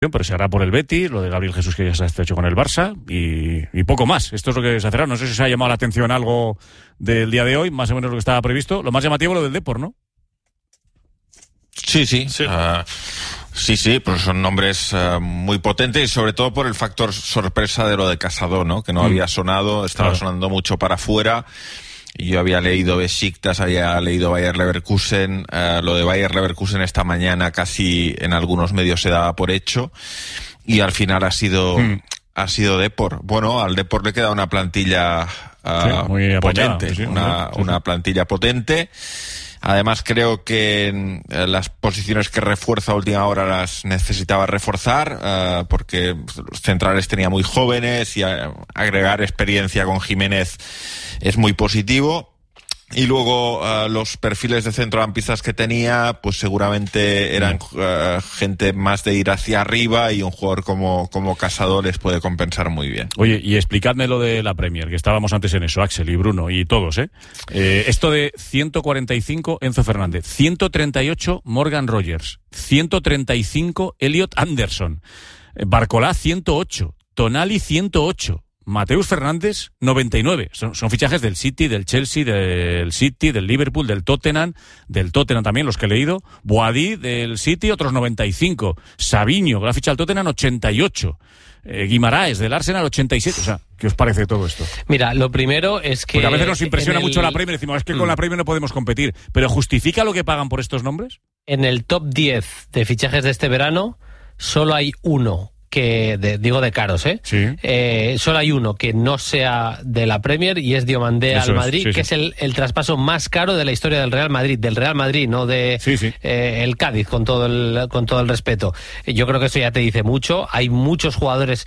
pero se hará por el Betis, lo de Gabriel Jesús que ya se ha hecho con el Barça y poco más. Esto es lo que se hacerá. No sé si se ha llamado la atención algo del día de hoy, más o menos lo que estaba previsto. Lo más llamativo lo del Depor, ¿no? Sí. Sí, pues son nombres muy potentes y sobre todo por el factor sorpresa de lo de Casado, ¿no? Que no había sonado, estaba sonando mucho para afuera. Yo había leído Besiktas, había leído Bayer Leverkusen, lo de Bayer Leverkusen esta mañana casi en algunos medios se daba por hecho y al final ha sido Depor. Bueno, al Depor le queda una plantilla muy potente, apañada, una plantilla potente. Además creo que las posiciones que refuerza a última hora las necesitaba reforzar porque los centrales tenía muy jóvenes y agregar experiencia con Jiménez es muy positivo. Y luego los perfiles de centrocampistas que tenía pues seguramente eran gente más de ir hacia arriba y un jugador como Casado les puede compensar muy bien. Oye, y explicadme lo de la Premier, que estábamos antes en eso, Axel y Bruno y todos, esto de 145 Enzo Fernández, 138 Morgan Rogers, 135 Elliot Anderson, Barcolá 108, Tonali 108, Mateus Fernández 99. Son fichajes del City, del Chelsea, del City, del Liverpool, del Tottenham también, los que he leído. Boadí del City, otros 95. Savinho, que la ficha del Tottenham, 88. Guimaraes del Arsenal, 87. O sea, ¿qué os parece todo esto? Mira, lo primero es que... Porque a veces nos impresiona mucho la Premier, decimos, es que con la Premier no podemos competir. ¿Pero justifica lo que pagan por estos nombres? En el top 10 de fichajes de este verano, solo hay uno digo de caros, Sí. Solo hay uno que no sea de la Premier y es Diomandé al Madrid, sí. que es el traspaso más caro de la historia del Real Madrid, no de el Cádiz, con todo el respeto. Yo creo que eso ya te dice mucho. Hay muchos jugadores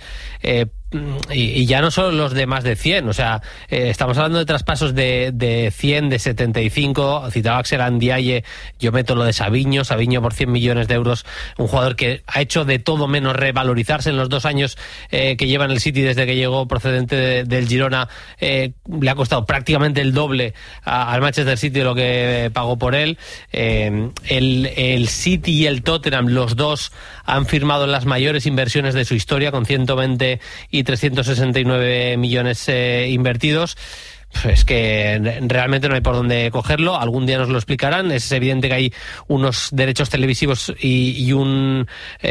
y ya no solo los de más de 100, o sea, estamos hablando de traspasos de 100, de 75, citaba Axel Ndiaye, yo meto lo de Savinho por 100 millones de euros, un jugador que ha hecho de todo menos revalorizarse en los 2 años que lleva en el City desde que llegó procedente del Girona, le ha costado prácticamente el doble al Manchester City de lo que pagó por él. El City y el Tottenham, los dos han firmado las mayores inversiones de su historia con 120 y 369 millones invertidos. Es que realmente no hay por dónde cogerlo. Algún día nos lo explicarán. Es evidente que hay unos derechos televisivos y un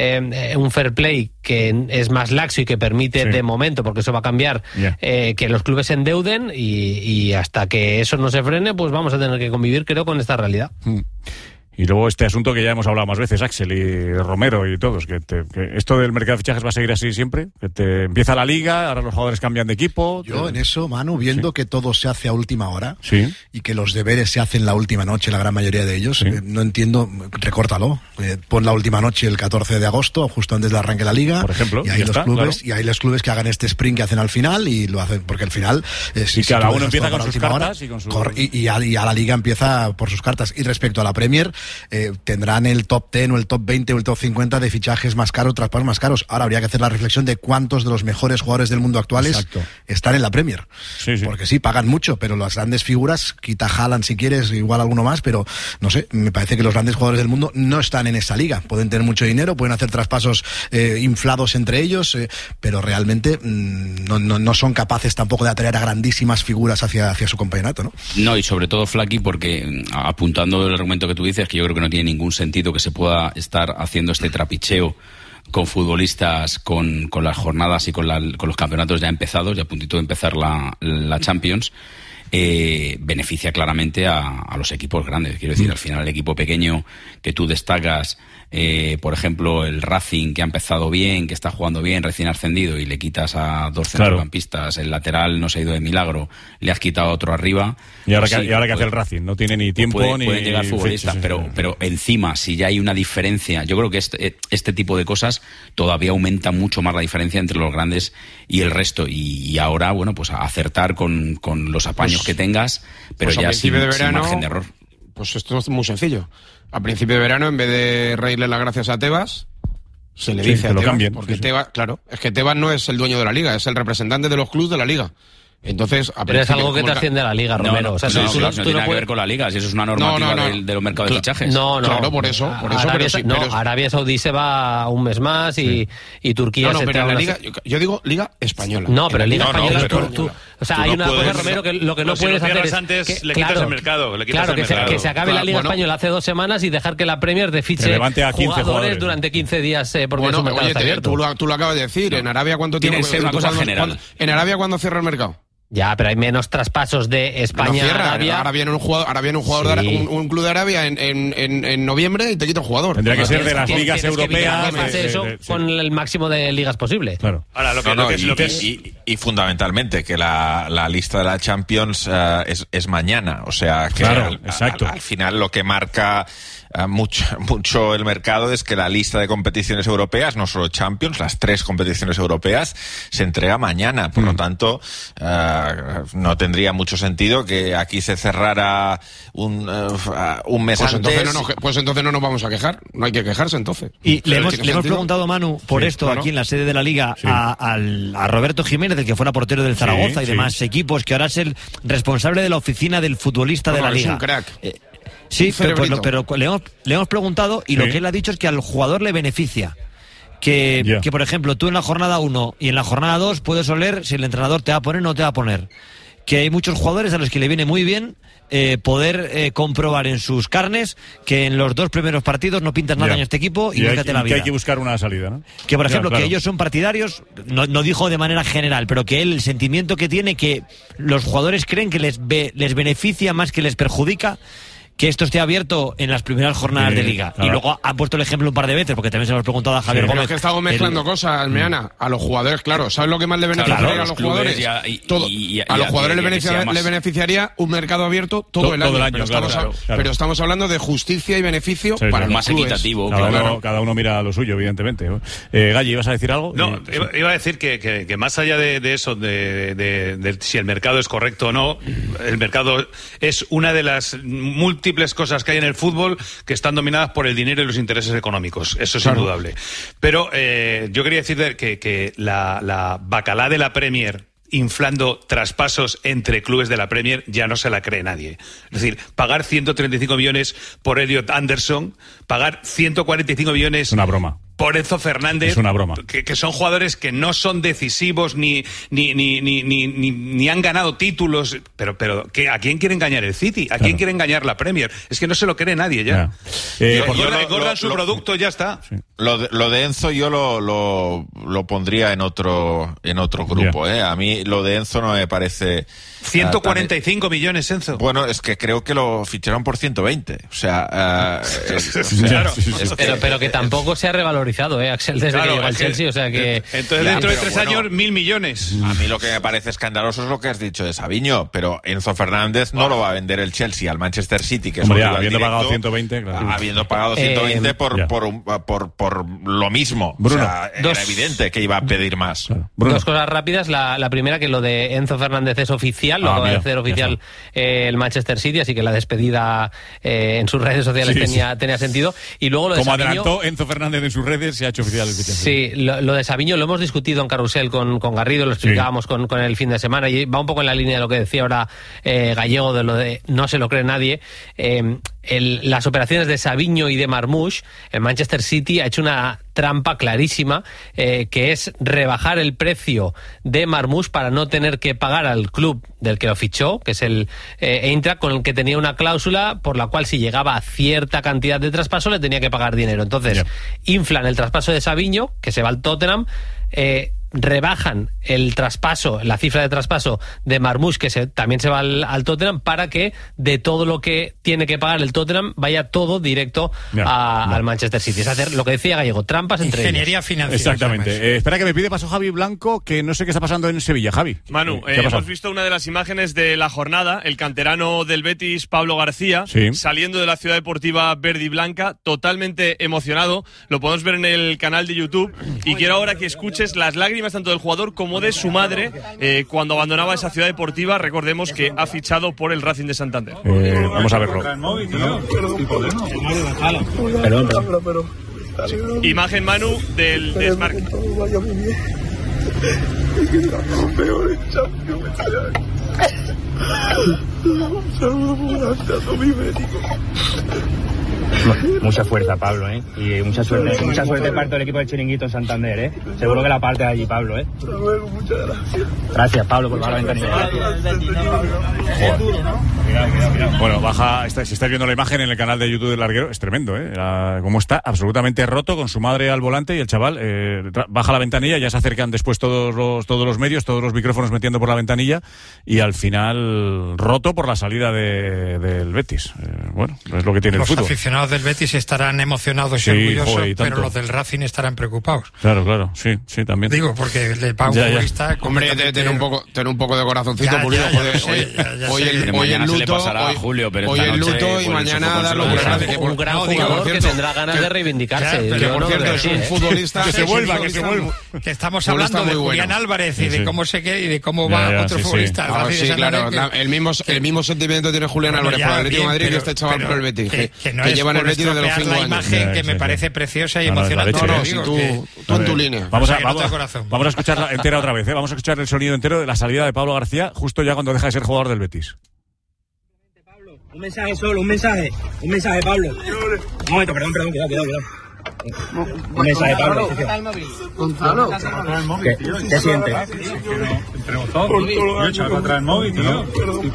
fair play que es más laxo y que permite de momento, porque eso va a cambiar, que los clubes se endeuden y hasta que eso no se frene, pues vamos a tener que convivir, creo, con esta realidad. Y luego este asunto que ya hemos hablado más veces, Axel y Romero y todos, que esto del mercado de fichajes va a seguir así siempre, que te empieza la liga, ahora los jugadores cambian de equipo. Yo en eso, Manu, viendo que todo se hace a última hora y que los deberes se hacen la última noche, la gran mayoría de ellos, no entiendo, recórtalo, pon la última noche el 14 de agosto, justo antes de arranque la liga, por ejemplo, y hay los clubes que hagan este sprint que hacen al final y lo hacen, porque al final y cada uno empieza con sus cartas y a la liga empieza por sus cartas. Y respecto a la Premier, tendrán el top 10 o el top 20 o el top 50 de fichajes más caros, traspasos más caros. Ahora habría que hacer la reflexión de cuántos de los mejores jugadores del mundo actuales están en la Premier. Porque sí, pagan mucho, pero las grandes figuras, quita Haaland si quieres, igual alguno más, pero no sé, me parece que los grandes jugadores del mundo no están en esa liga. Pueden tener mucho dinero, pueden hacer traspasos inflados entre ellos, pero realmente no son capaces tampoco de atraer a grandísimas figuras hacia su campeonato, ¿no? No, y sobre todo, Flaky, porque apuntando el argumento que tú dices, que yo creo que no tiene ningún sentido que se pueda estar haciendo este trapicheo con futbolistas con las jornadas y con los campeonatos ya empezados, ya a puntito de empezar la Champions. Beneficia claramente a los equipos grandes. Quiero decir, al final el equipo pequeño que tú destacas, por ejemplo, el Racing, que ha empezado bien, que está jugando bien, recién ascendido, y le quitas a 2 centrocampistas, el lateral no se ha ido de milagro, le has quitado a otro arriba. Y ahora, que hace el Racing, no tiene ni tiempo ni... Pueden llegar futbolistas, pero encima, si ya hay una diferencia, yo creo que este tipo de cosas todavía aumenta mucho más la diferencia entre los grandes y el resto, y ahora, bueno, pues a acertar con los apaños que tengas, pero pues ya sin margen de error. Pues esto es muy sencillo. A principio de verano, en vez de reírle las gracias a Tebas, se le dice a Tebas, porque Tebas, claro, es que Tebas no es el dueño de la liga, es el representante de los clubes de la liga. Entonces, pero es algo que trasciende a la Liga, Romero. No tiene nada que ver con la Liga, si eso es una normativa de los mercados de fichajes. Claro, por eso. Arabia Saudí se va un mes más y Turquía se pero la Liga, yo digo Liga Española. No, pero Liga Española o sea, hay una cosa, Romero, que lo que no puedes hacer es antes le quitas el mercado. Que se acabe la Liga Española hace 2 semanas y dejar que la Premier te fiche jugadores durante 15 días porque su mercado está abierto. Tú lo acabas de decir. En Arabia, ¿cuánto tiempo? Tiene que ser una cosa general. En Arabia, ¿cuándo cierra el mercado? Ya, pero hay menos traspasos de España a Arabia. Ahora viene un jugador, sí. un club de Arabia en noviembre y te quita el jugador. Tendría que ser de las ligas europeas. Que pase eso con el máximo de ligas posible. Claro. Ahora, y fundamentalmente que la lista de la Champions es mañana. O sea, que al final lo que marca mucho el mercado es que la lista de competiciones europeas, no solo Champions, las 3 competiciones europeas, se entrega mañana. Por lo tanto, no tendría mucho sentido que aquí se cerrara un mes antes. Pues entonces no nos vamos a quejar. No hay que quejarse entonces. Y le hemos preguntado, Manu, por esto, aquí en la sede de la Liga, a Roberto Jiménez, el que fuera portero del Zaragoza y demás equipos, que ahora es el responsable de la oficina del futbolista de la Liga. Es un crack. Sí, pero le hemos preguntado y lo que él ha dicho es que al jugador le beneficia. Que por ejemplo, tú en la jornada 1 y en la jornada 2 puedes oler si el entrenador te va a poner o no te va a poner. Que hay muchos jugadores a los que le viene muy bien poder comprobar en sus carnes que en los 2 primeros partidos no pintas nada en este equipo y búscate la vida. Que hay que buscar una salida, ¿no? Que por ejemplo, que ellos son partidarios, no dijo de manera general, pero que él, el sentimiento que tiene, que los jugadores creen que les beneficia más que les perjudica que esto esté abierto en las primeras jornadas de Liga. Claro. Y luego han puesto el ejemplo un par de veces, porque también se lo hemos preguntado a Javier Gómez. Pero es que estamos mezclando cosas, Meana. A los jugadores, claro. ¿Sabes lo que más le beneficiaría a los jugadores? A los jugadores le beneficiaría un mercado abierto todo el año. Pero estamos hablando de justicia y beneficio para los más clubes. Equitativo. Cada uno mira lo suyo, evidentemente. Galli, ¿ibas a decir algo? No, iba a decir que más allá de eso, de si el mercado es correcto o no, el mercado es una de las múltiples cosas que hay en el fútbol que están dominadas por el dinero y los intereses económicos. Eso es indudable. Pero yo quería decir que la bacalá de la Premier inflando traspasos entre clubes de la Premier ya no se la cree nadie. Es decir, pagar 135 millones por Elliot Anderson, pagar 145 millones... Es una broma. Por Enzo Fernández, es una broma. Que son jugadores que no son decisivos ni han ganado títulos, pero ¿a quién quiere engañar el City? ¿A quién quiere engañar la Premier? Es que no se lo cree nadie ya. Engordan su producto, ya está. Sí. Lo de Enzo yo lo pondría en otro grupo. A mí lo de Enzo no me parece... 145 millones, Enzo. Bueno, es que creo que lo ficharon por 120. O sea, pero que tampoco se ha revalorizado, Axel, desde que llegó al Chelsea. O sea que... Entonces, dentro de 3 años, 1.000 millones. A mí lo que me parece escandaloso es lo que has dicho de Savinho, pero Enzo Fernández no lo va a vender el Chelsea al Manchester City, que es habiendo pagado 120, claro. Habiendo pagado 120 por lo mismo. Bruno, o sea, era evidente que iba a pedir más. Claro. Dos cosas rápidas. La primera, que lo de Enzo Fernández es oficial. Lo acaba de hacer oficial el Manchester City, así que la despedida en sus redes sociales tenía sentido. Y luego lo de Como Savinho, adelantó Enzo Fernández en sus redes, se ha hecho oficial el fichaje. Sí, lo de Savinho lo hemos discutido en Carrusel con Garrido, lo explicábamos con el fin de semana, y va un poco en la línea de lo que decía ahora Gallego, de lo de no se lo cree nadie. Las operaciones de Savinho y de Marmoush, el Manchester City ha hecho una trampa clarísima, que es rebajar el precio de Marmoush para no tener que pagar al club del que lo fichó, que es el Eintracht, con el que tenía una cláusula por la cual si llegaba a cierta cantidad de traspaso le tenía que pagar dinero. Entonces inflan el traspaso de Savinho, que se va al Tottenham, rebajan el traspaso, la cifra de traspaso de Marmoush, que también se va al Tottenham, para que de todo lo que tiene que pagar el Tottenham vaya todo directo al Manchester City. Es hacer lo que decía Gallego, trampas entre ingeniería ellos. Financiera. Exactamente. Espera, que me pide paso Javi Blanco, que no sé qué está pasando en Sevilla. Javi. Manu, hemos visto una de las imágenes de la jornada, el canterano del Betis, Pablo García, saliendo de la ciudad deportiva verde y blanca, totalmente emocionado. Lo podemos ver en el canal de YouTube, y quiero ahora que escuches las lágrimas tanto del jugador como de su madre cuando abandonaba esa ciudad deportiva. Recordemos que ha fichado por el Racing de Santander. Vamos a verlo. Imagen, Manu, del desmarque. Y que serán los peores Champions este año. Un saludo muy grande a todo mi médico. Mucha fuerza, Pablo, y mucha suerte parte del equipo del Chiringuito en Santander, Seguro que la parte de allí, Pablo, Hasta luego, muchas gracias. Gracias, Pablo, por bajar la ventanilla. Bueno, baja, si estáis viendo la imagen en el canal de YouTube del larguero, es tremendo, como está absolutamente roto, con su madre al volante y el chaval baja la ventanilla, ya se acercan después todos los medios, todos los micrófonos metiendo por la ventanilla, y al final roto por la salida del Betis. Bueno, es lo que tiene el fútbol. Los aficionados del Betis estarán emocionados y orgullosos, pero los del Racing estarán preocupados. Claro, sí, también. Digo, porque el Pau futbolista... Hombre, ten un poco de corazoncito, Pulido. Hoy el luto, Julio, pero hoy el luto y mañana darlo por grande. Un gran jugador que tendrá ganas de reivindicarse. Que por cierto es un futbolista... Que se vuelva. Que estamos hablando de Julián Álvarez y de cómo se queda y de cómo va otro futbolista. Sí, claro. El mismo sentimiento tiene Julián Álvarez por el Atlético de Madrid que este chaval por el Betis. Que llevan el Betis desde los 5 años. La imagen que me parece preciosa y emocionante. Tú en tu línea. Vamos a escucharla entera otra vez. Vamos a escuchar el sonido entero de la salida de Pablo García justo ya cuando deja de ser jugador del Betis. Un mensaje solo, un mensaje, Pablo. Un momento, perdón, cuidado. Un mensaje, Pablo. Gonzalo. ¿Qué sientes? Entre nosotros, yo echaba para atrás el móvil, tío.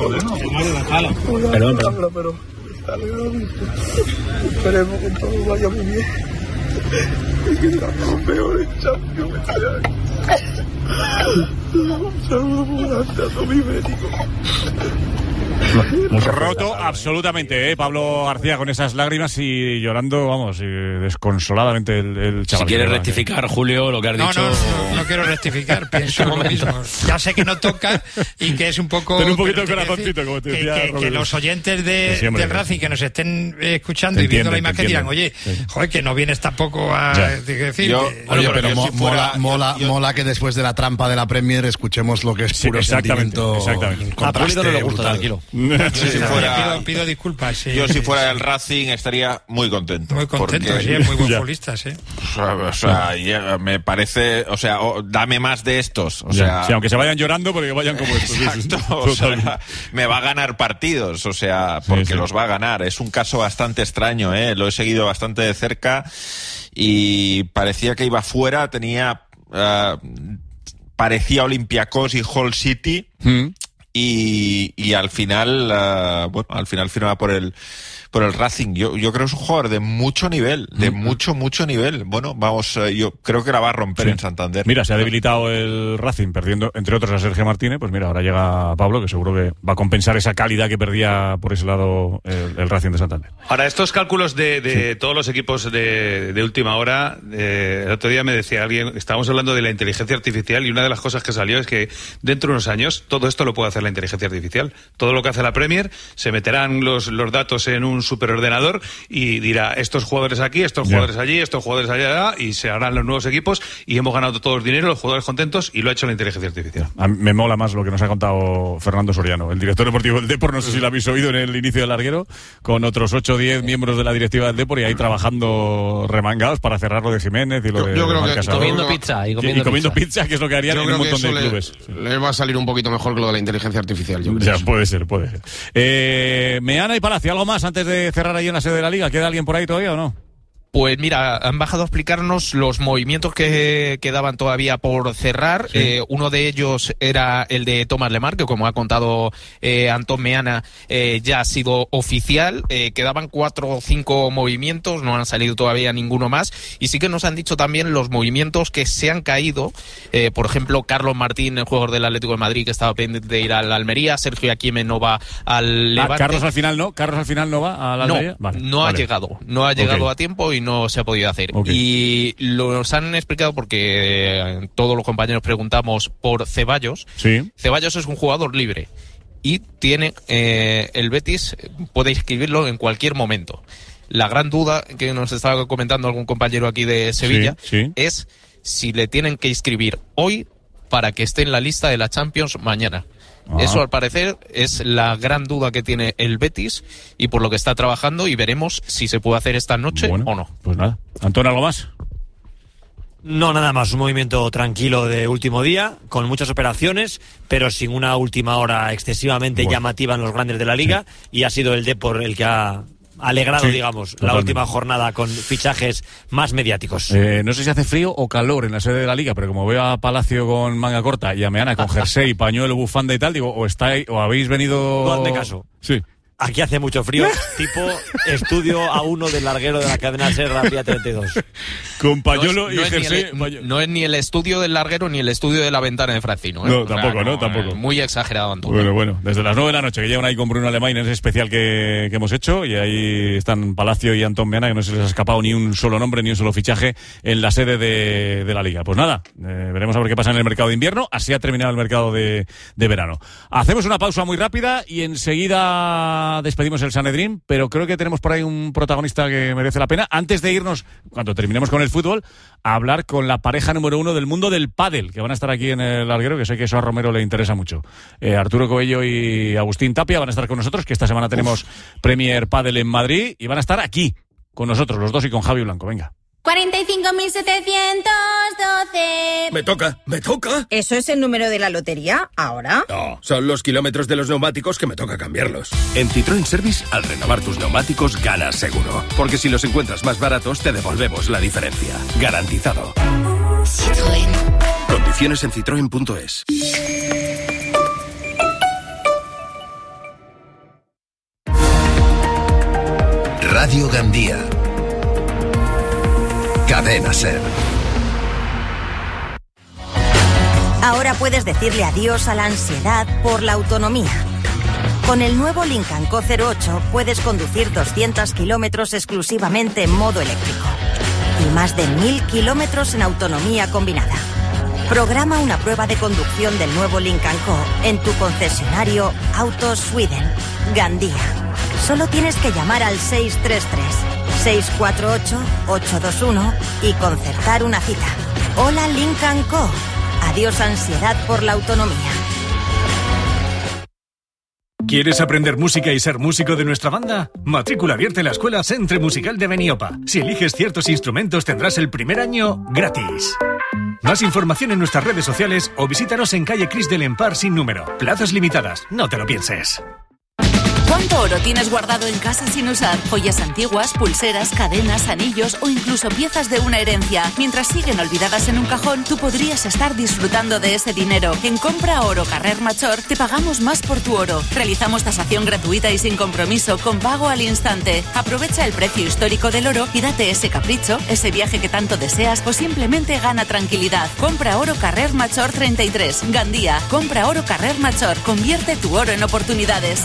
Perdón. Pero está legal. Esperemos que todo vaya muy bien. Y que serán los peores Champions este año. Un saludo muy grande a todo mi médico. Roto absolutamente, Pablo García con esas lágrimas y llorando, vamos, desconsoladamente el chaval. Si quieres rectificar, Julio, lo que has dicho... No quiero rectificar, pienso lo mismo. Ya sé que no toca y que es un poco... Ten un poquito de corazoncito, como te decía que los oyentes del Racing que nos estén escuchando y viendo la imagen dirán, oye, joder, que no vienes tampoco a decir... Pero mola que después de la trampa de la Premier escuchemos lo que es puro sentimiento. Exactamente. A Pulido no le gusta, tranquilo. Pido disculpas. Sí. Yo si fuera del Racing estaría muy contento. Muy contento, porque... sí, es muy buen futbolista, sí. O sea, me parece, dame más de estos. O sea, sí, aunque se vayan llorando, porque vayan como estos. Exacto, o sea, me va a ganar partidos, porque los va a ganar. Es un caso bastante extraño, lo he seguido bastante de cerca y parecía que iba fuera, parecía Olympiacos y Hull City. Y al final, firma por el Racing. Yo creo que es un jugador de mucho nivel, mucho nivel. Bueno, yo creo que la va a romper en Santander. Mira, se ha debilitado el Racing perdiendo, entre otros, a Sergio Martínez. Pues mira, ahora llega Pablo, que seguro que va a compensar esa calidad que perdía por ese lado el Racing de Santander. Ahora, estos cálculos de todos los equipos de última hora, el otro día me decía alguien, estábamos hablando de la inteligencia artificial y una de las cosas que salió es que dentro de unos años todo esto lo puede hacer la inteligencia artificial. Todo lo que hace la Premier, se meterán los datos en un superordenador y dirá estos jugadores aquí, estos jugadores allí, estos jugadores allá, y se harán los nuevos equipos y hemos ganado todos dinero, los jugadores contentos, y lo ha hecho la inteligencia artificial. A mí me mola más lo que nos ha contado Fernando Soriano, el director deportivo del Depor. No sé si lo habéis oído en el inicio del larguero, con otros 8 o 10 miembros de la directiva del Depor y ahí trabajando remangados para cerrar lo de Jiménez y lo de comiendo pizza y comiendo pizza, que es lo que harían en un montón de clubes. Le va a salir un poquito mejor que lo de la inteligencia artificial, yo creo. Ya, puede ser. Meana y Palacio, ¿algo más antes de cerrar ahí en la sede de la Liga? ¿Queda alguien por ahí todavía o no? Pues mira, han bajado a explicarnos los movimientos que quedaban todavía por cerrar. Sí. Uno de ellos era el de Thomas Lemar, que como ha contado Antón Meana, ya ha sido oficial. Quedaban 4 o 5 movimientos, no han salido todavía ninguno más. Y sí que nos han dicho también los movimientos que se han caído. Por ejemplo, Carlos Martín, el jugador del Atlético de Madrid, que estaba pendiente de ir al Almería. Sergio Aquime no va al Levante. Carlos al final no va al Almería. No ha llegado a tiempo y no se ha podido hacer. Y los han explicado porque todos los compañeros preguntamos por Ceballos. Sí. Ceballos es un jugador libre y tiene el Betis puede inscribirlo en cualquier momento. La gran duda que nos estaba comentando algún compañero aquí de Sevilla es si le tienen que inscribir hoy para que esté en la lista de la Champions mañana. Eso, al parecer, es la gran duda que tiene el Betis y por lo que está trabajando, y veremos si se puede hacer esta noche o no. Pues nada. Antón, ¿algo más? No, nada más, un movimiento tranquilo de último día, con muchas operaciones, pero sin una última hora excesivamente llamativa en los grandes de la Liga, y ha sido el Depor el que ha alegrado, digamos, totalmente, la última jornada con fichajes más mediáticos. No sé si hace frío o calor en la sede de la Liga, pero como veo a Palacio con manga corta y a Meana con jersey, pañuelo, bufanda y tal, digo, o habéis venido... No hazme caso. Sí. Aquí hace mucho frío, tipo estudio A1 del larguero de la cadena SER Vía 32. Con pañuelo y jersey. No es ni el estudio del larguero ni el estudio de la ventana de Francino. No, tampoco, tampoco. Muy exagerado, Antonio. Bueno, desde las 9 de la noche que llevan ahí con Bruno Alemán en ese especial que hemos hecho, y ahí están Palacio y Antón Meana, que no se les ha escapado ni un solo nombre, ni un solo fichaje en la sede de la Liga. Pues nada, veremos a ver qué pasa en el mercado de invierno. Así ha terminado el mercado de verano. Hacemos una pausa muy rápida y enseguida despedimos el Sanedrín, pero creo que tenemos por ahí un protagonista que merece la pena. Antes de irnos, cuando terminemos con el fútbol, a hablar con la pareja número 1 del mundo del pádel, que van a estar aquí en el larguero, que sé que eso a Romero le interesa mucho. Arturo Coello y Agustín Tapia van a estar con nosotros, que esta semana tenemos Premier Pádel en Madrid, y van a estar aquí con nosotros, los dos, y con Javi Blanco. Venga. 45.712. Me toca. ¿Eso es el número de la lotería ahora? No, son los kilómetros de los neumáticos que me toca cambiarlos. En Citroën Service, al renovar tus neumáticos, ganas seguro. Porque si los encuentras más baratos, te devolvemos la diferencia. Garantizado. Citroën. Condiciones en citroen.es. Radio Gandía. Cadena SER. Ahora puedes decirle adiós a la ansiedad por la autonomía. Con el nuevo Lincoln Co 08 puedes conducir 200 kilómetros exclusivamente en modo eléctrico y más de 1000 kilómetros en autonomía combinada. Programa una prueba de conducción del nuevo Lincoln Co en tu concesionario Autos Sweden, Gandía. Solo tienes que llamar al 633-648-821 y concertar una cita. Hola Lincoln Co. Adiós ansiedad por la autonomía. ¿Quieres aprender música y ser músico de nuestra banda? Matrícula abierta en la Escuela Centre Musical de Beniopa. Si eliges ciertos instrumentos tendrás el primer año gratis. Más información en nuestras redes sociales o visítanos en calle Cris del Empar sin número. Plazas limitadas, no te lo pienses. ¿Cuánto oro tienes guardado en casa sin usar? Joyas antiguas, pulseras, cadenas, anillos o incluso piezas de una herencia. Mientras siguen olvidadas en un cajón, tú podrías estar disfrutando de ese dinero. En Compra Oro Carrer Machor te pagamos más por tu oro. Realizamos tasación gratuita y sin compromiso, con pago al instante. Aprovecha el precio histórico del oro y date ese capricho, ese viaje que tanto deseas, o simplemente gana tranquilidad. Compra Oro Carrer Machor 33, Gandía. Compra Oro Carrer Machor. Convierte tu oro en oportunidades.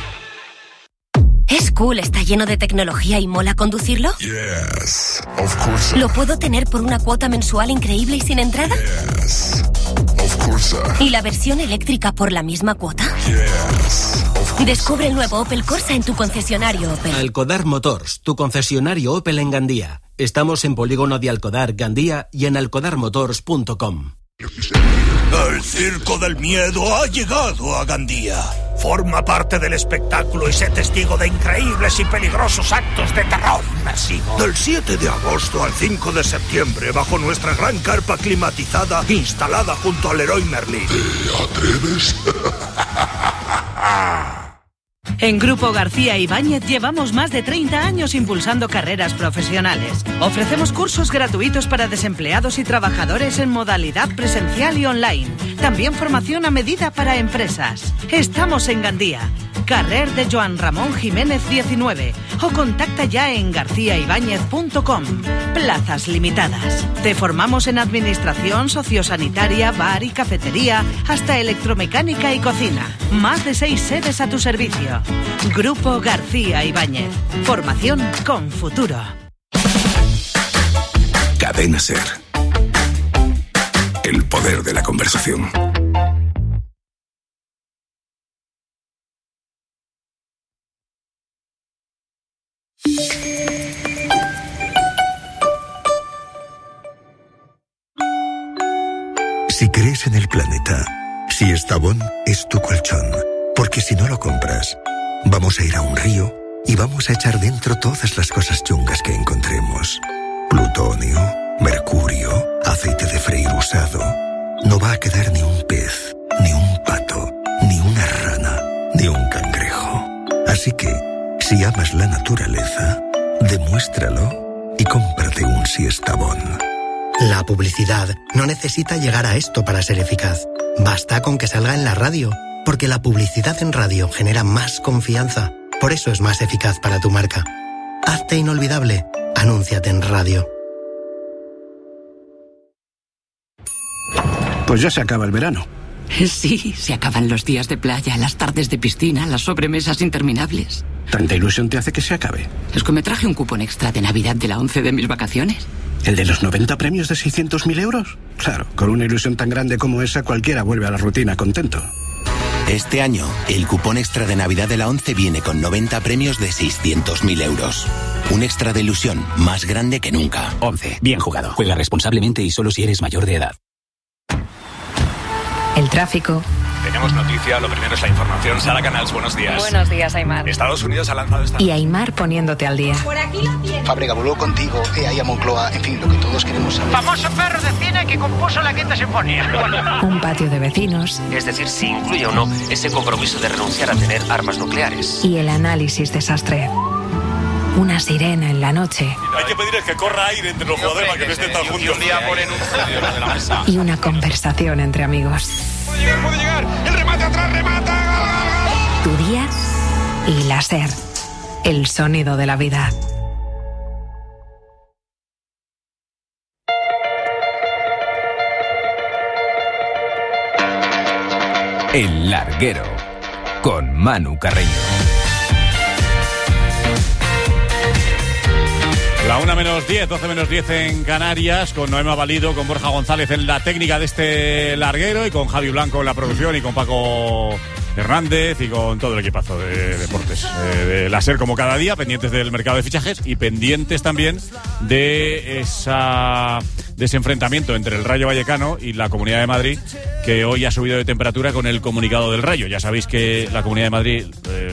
¿Es cool, está lleno de tecnología y mola conducirlo? Yes, of course. ¿Lo puedo tener por una cuota mensual increíble y sin entrada? Yes, of course. ¿Y la versión eléctrica por la misma cuota? Yes, of course. Descubre el nuevo Opel Corsa en tu concesionario Opel. Alcodar Motors, tu concesionario Opel en Gandía. Estamos en Polígono de Alcodar, Gandía, y en alcodarmotors.com. El Circo del Miedo ha llegado a Gandía. Forma parte del espectáculo y sé testigo de increíbles y peligrosos actos de terror inmersivo. Del 7 de agosto al 5 de septiembre, bajo nuestra gran carpa climatizada instalada junto al Leroy Merlin. ¿Te atreves? En Grupo García Ibáñez llevamos más de 30 años impulsando carreras profesionales. Ofrecemos cursos gratuitos para desempleados y trabajadores en modalidad presencial y online. También formación a medida para empresas. Estamos en Gandía, carrer de Joan Ramón Jiménez 19, o contacta ya en garciaibáñez.com. Plazas limitadas. Te formamos en administración, sociosanitaria, bar y cafetería, hasta electromecánica y cocina. Más de 6 sedes a tu servicio. Grupo García Ibáñez. Formación con futuro. Cadena SER. El poder de la conversación. Si crees en el planeta, si Estrabón es tu colchón, porque si no lo compras, vamos a ir a un río y vamos a echar dentro todas las cosas chungas que encontremos. Plutonio, mercurio, aceite de freír usado, no va a quedar ni un pez, ni un pato, ni una rana, ni un cangrejo. Así que, si amas la naturaleza, demuéstralo y cómprate un Siesta Bon. La publicidad no necesita llegar a esto para ser eficaz. Basta con que salga en la radio, porque la publicidad en radio genera más confianza. Por eso es más eficaz para tu marca. Hazte inolvidable. Anúnciate en radio. Pues ya se acaba el verano. Sí, se acaban los días de playa, las tardes de piscina, las sobremesas interminables. ¿Tanta ilusión te hace que se acabe? Es que me traje un cupón extra de Navidad de la 11 de mis vacaciones. ¿El de los 90 premios de 600.000 euros? Claro, con una ilusión tan grande como esa, cualquiera vuelve a la rutina contento. Este año, el cupón extra de Navidad de la 11 viene con 90 premios de 600.000 euros. Un extra de ilusión más grande que nunca. 11. Bien jugado. Juega responsablemente y solo si eres mayor de edad. El tráfico. Tenemos noticia, lo primero es la información. Sara Canals, buenos días. Buenos días, Aymar. Estados Unidos ha lanzado esta... Y Aymar poniéndote al día. Por aquí lo tienes. Fábrica voló contigo, ahí a Moncloa, en fin, lo que todos queremos saber. Famoso perro de cine que compuso la Quinta Sinfonía. Un patio de vecinos. Es decir, si incluye o no ese compromiso de renunciar a tener armas nucleares. Y el análisis desastre. Una sirena en la noche. Hay que pedir que corra aire entre los jugadores para que no estén tan juntos. Y un día ponen un estudio de la mesa. Y una conversación entre amigos. Puede llegar, el remate atrás, remata. Tu día y la SER. El sonido de la vida. El Larguero, con Manu Carreño. La 1 menos 10, 12 menos 10 en Canarias, con Noema Valido, con Borja González en la técnica de este larguero y con Javi Blanco en la producción y con Paco Hernández y con todo el equipazo de deportes de la SER como cada día, pendientes del mercado de fichajes y pendientes también de ese enfrentamiento entre el Rayo Vallecano y la Comunidad de Madrid, que hoy ha subido de temperatura con el comunicado del Rayo. Ya sabéis que la Comunidad de Madrid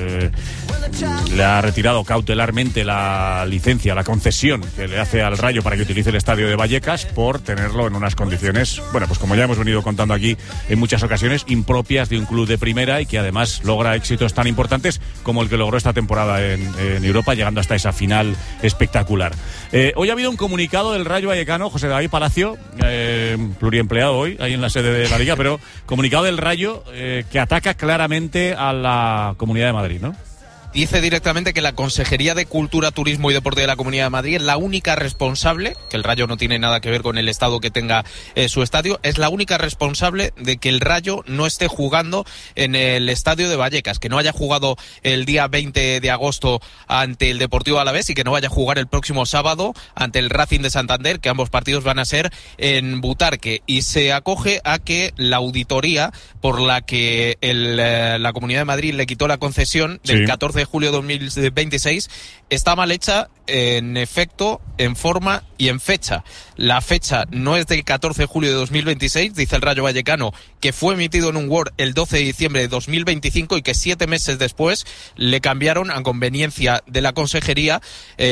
le ha retirado cautelarmente la licencia, la concesión que le hace al Rayo para que utilice el estadio de Vallecas por tenerlo en unas condiciones, bueno, pues como ya hemos venido contando aquí en muchas ocasiones, impropias de un club de primera y que además logra éxitos tan importantes como el que logró esta temporada en Europa, llegando hasta esa final espectacular. Hoy ha habido un comunicado del Rayo Vallecano, José David Palacio, pluriempleado hoy, ahí en la sede de la Liga, pero comunicado del Rayo que ataca claramente a la Comunidad de Madrid, ¿no? Dice directamente que la Consejería de Cultura, Turismo y Deporte de la Comunidad de Madrid es la única responsable, que el Rayo no tiene nada que ver con el estado que tenga su estadio, es la única responsable de que el Rayo no esté jugando en el estadio de Vallecas, que no haya jugado el día 20 de agosto ante el Deportivo Alavés y que no vaya a jugar el próximo sábado ante el Racing de Santander, que ambos partidos van a ser en Butarque. Y se acoge a que la auditoría por la que la Comunidad de Madrid le quitó la concesión del 14 de julio de 2026 está mal hecha en efecto, en forma y en fecha. La fecha no es del 14 de julio de 2026, dice el Rayo Vallecano, que fue emitido en un Word el 12 de diciembre de 2025 y que 7 meses después le cambiaron a conveniencia de la consejería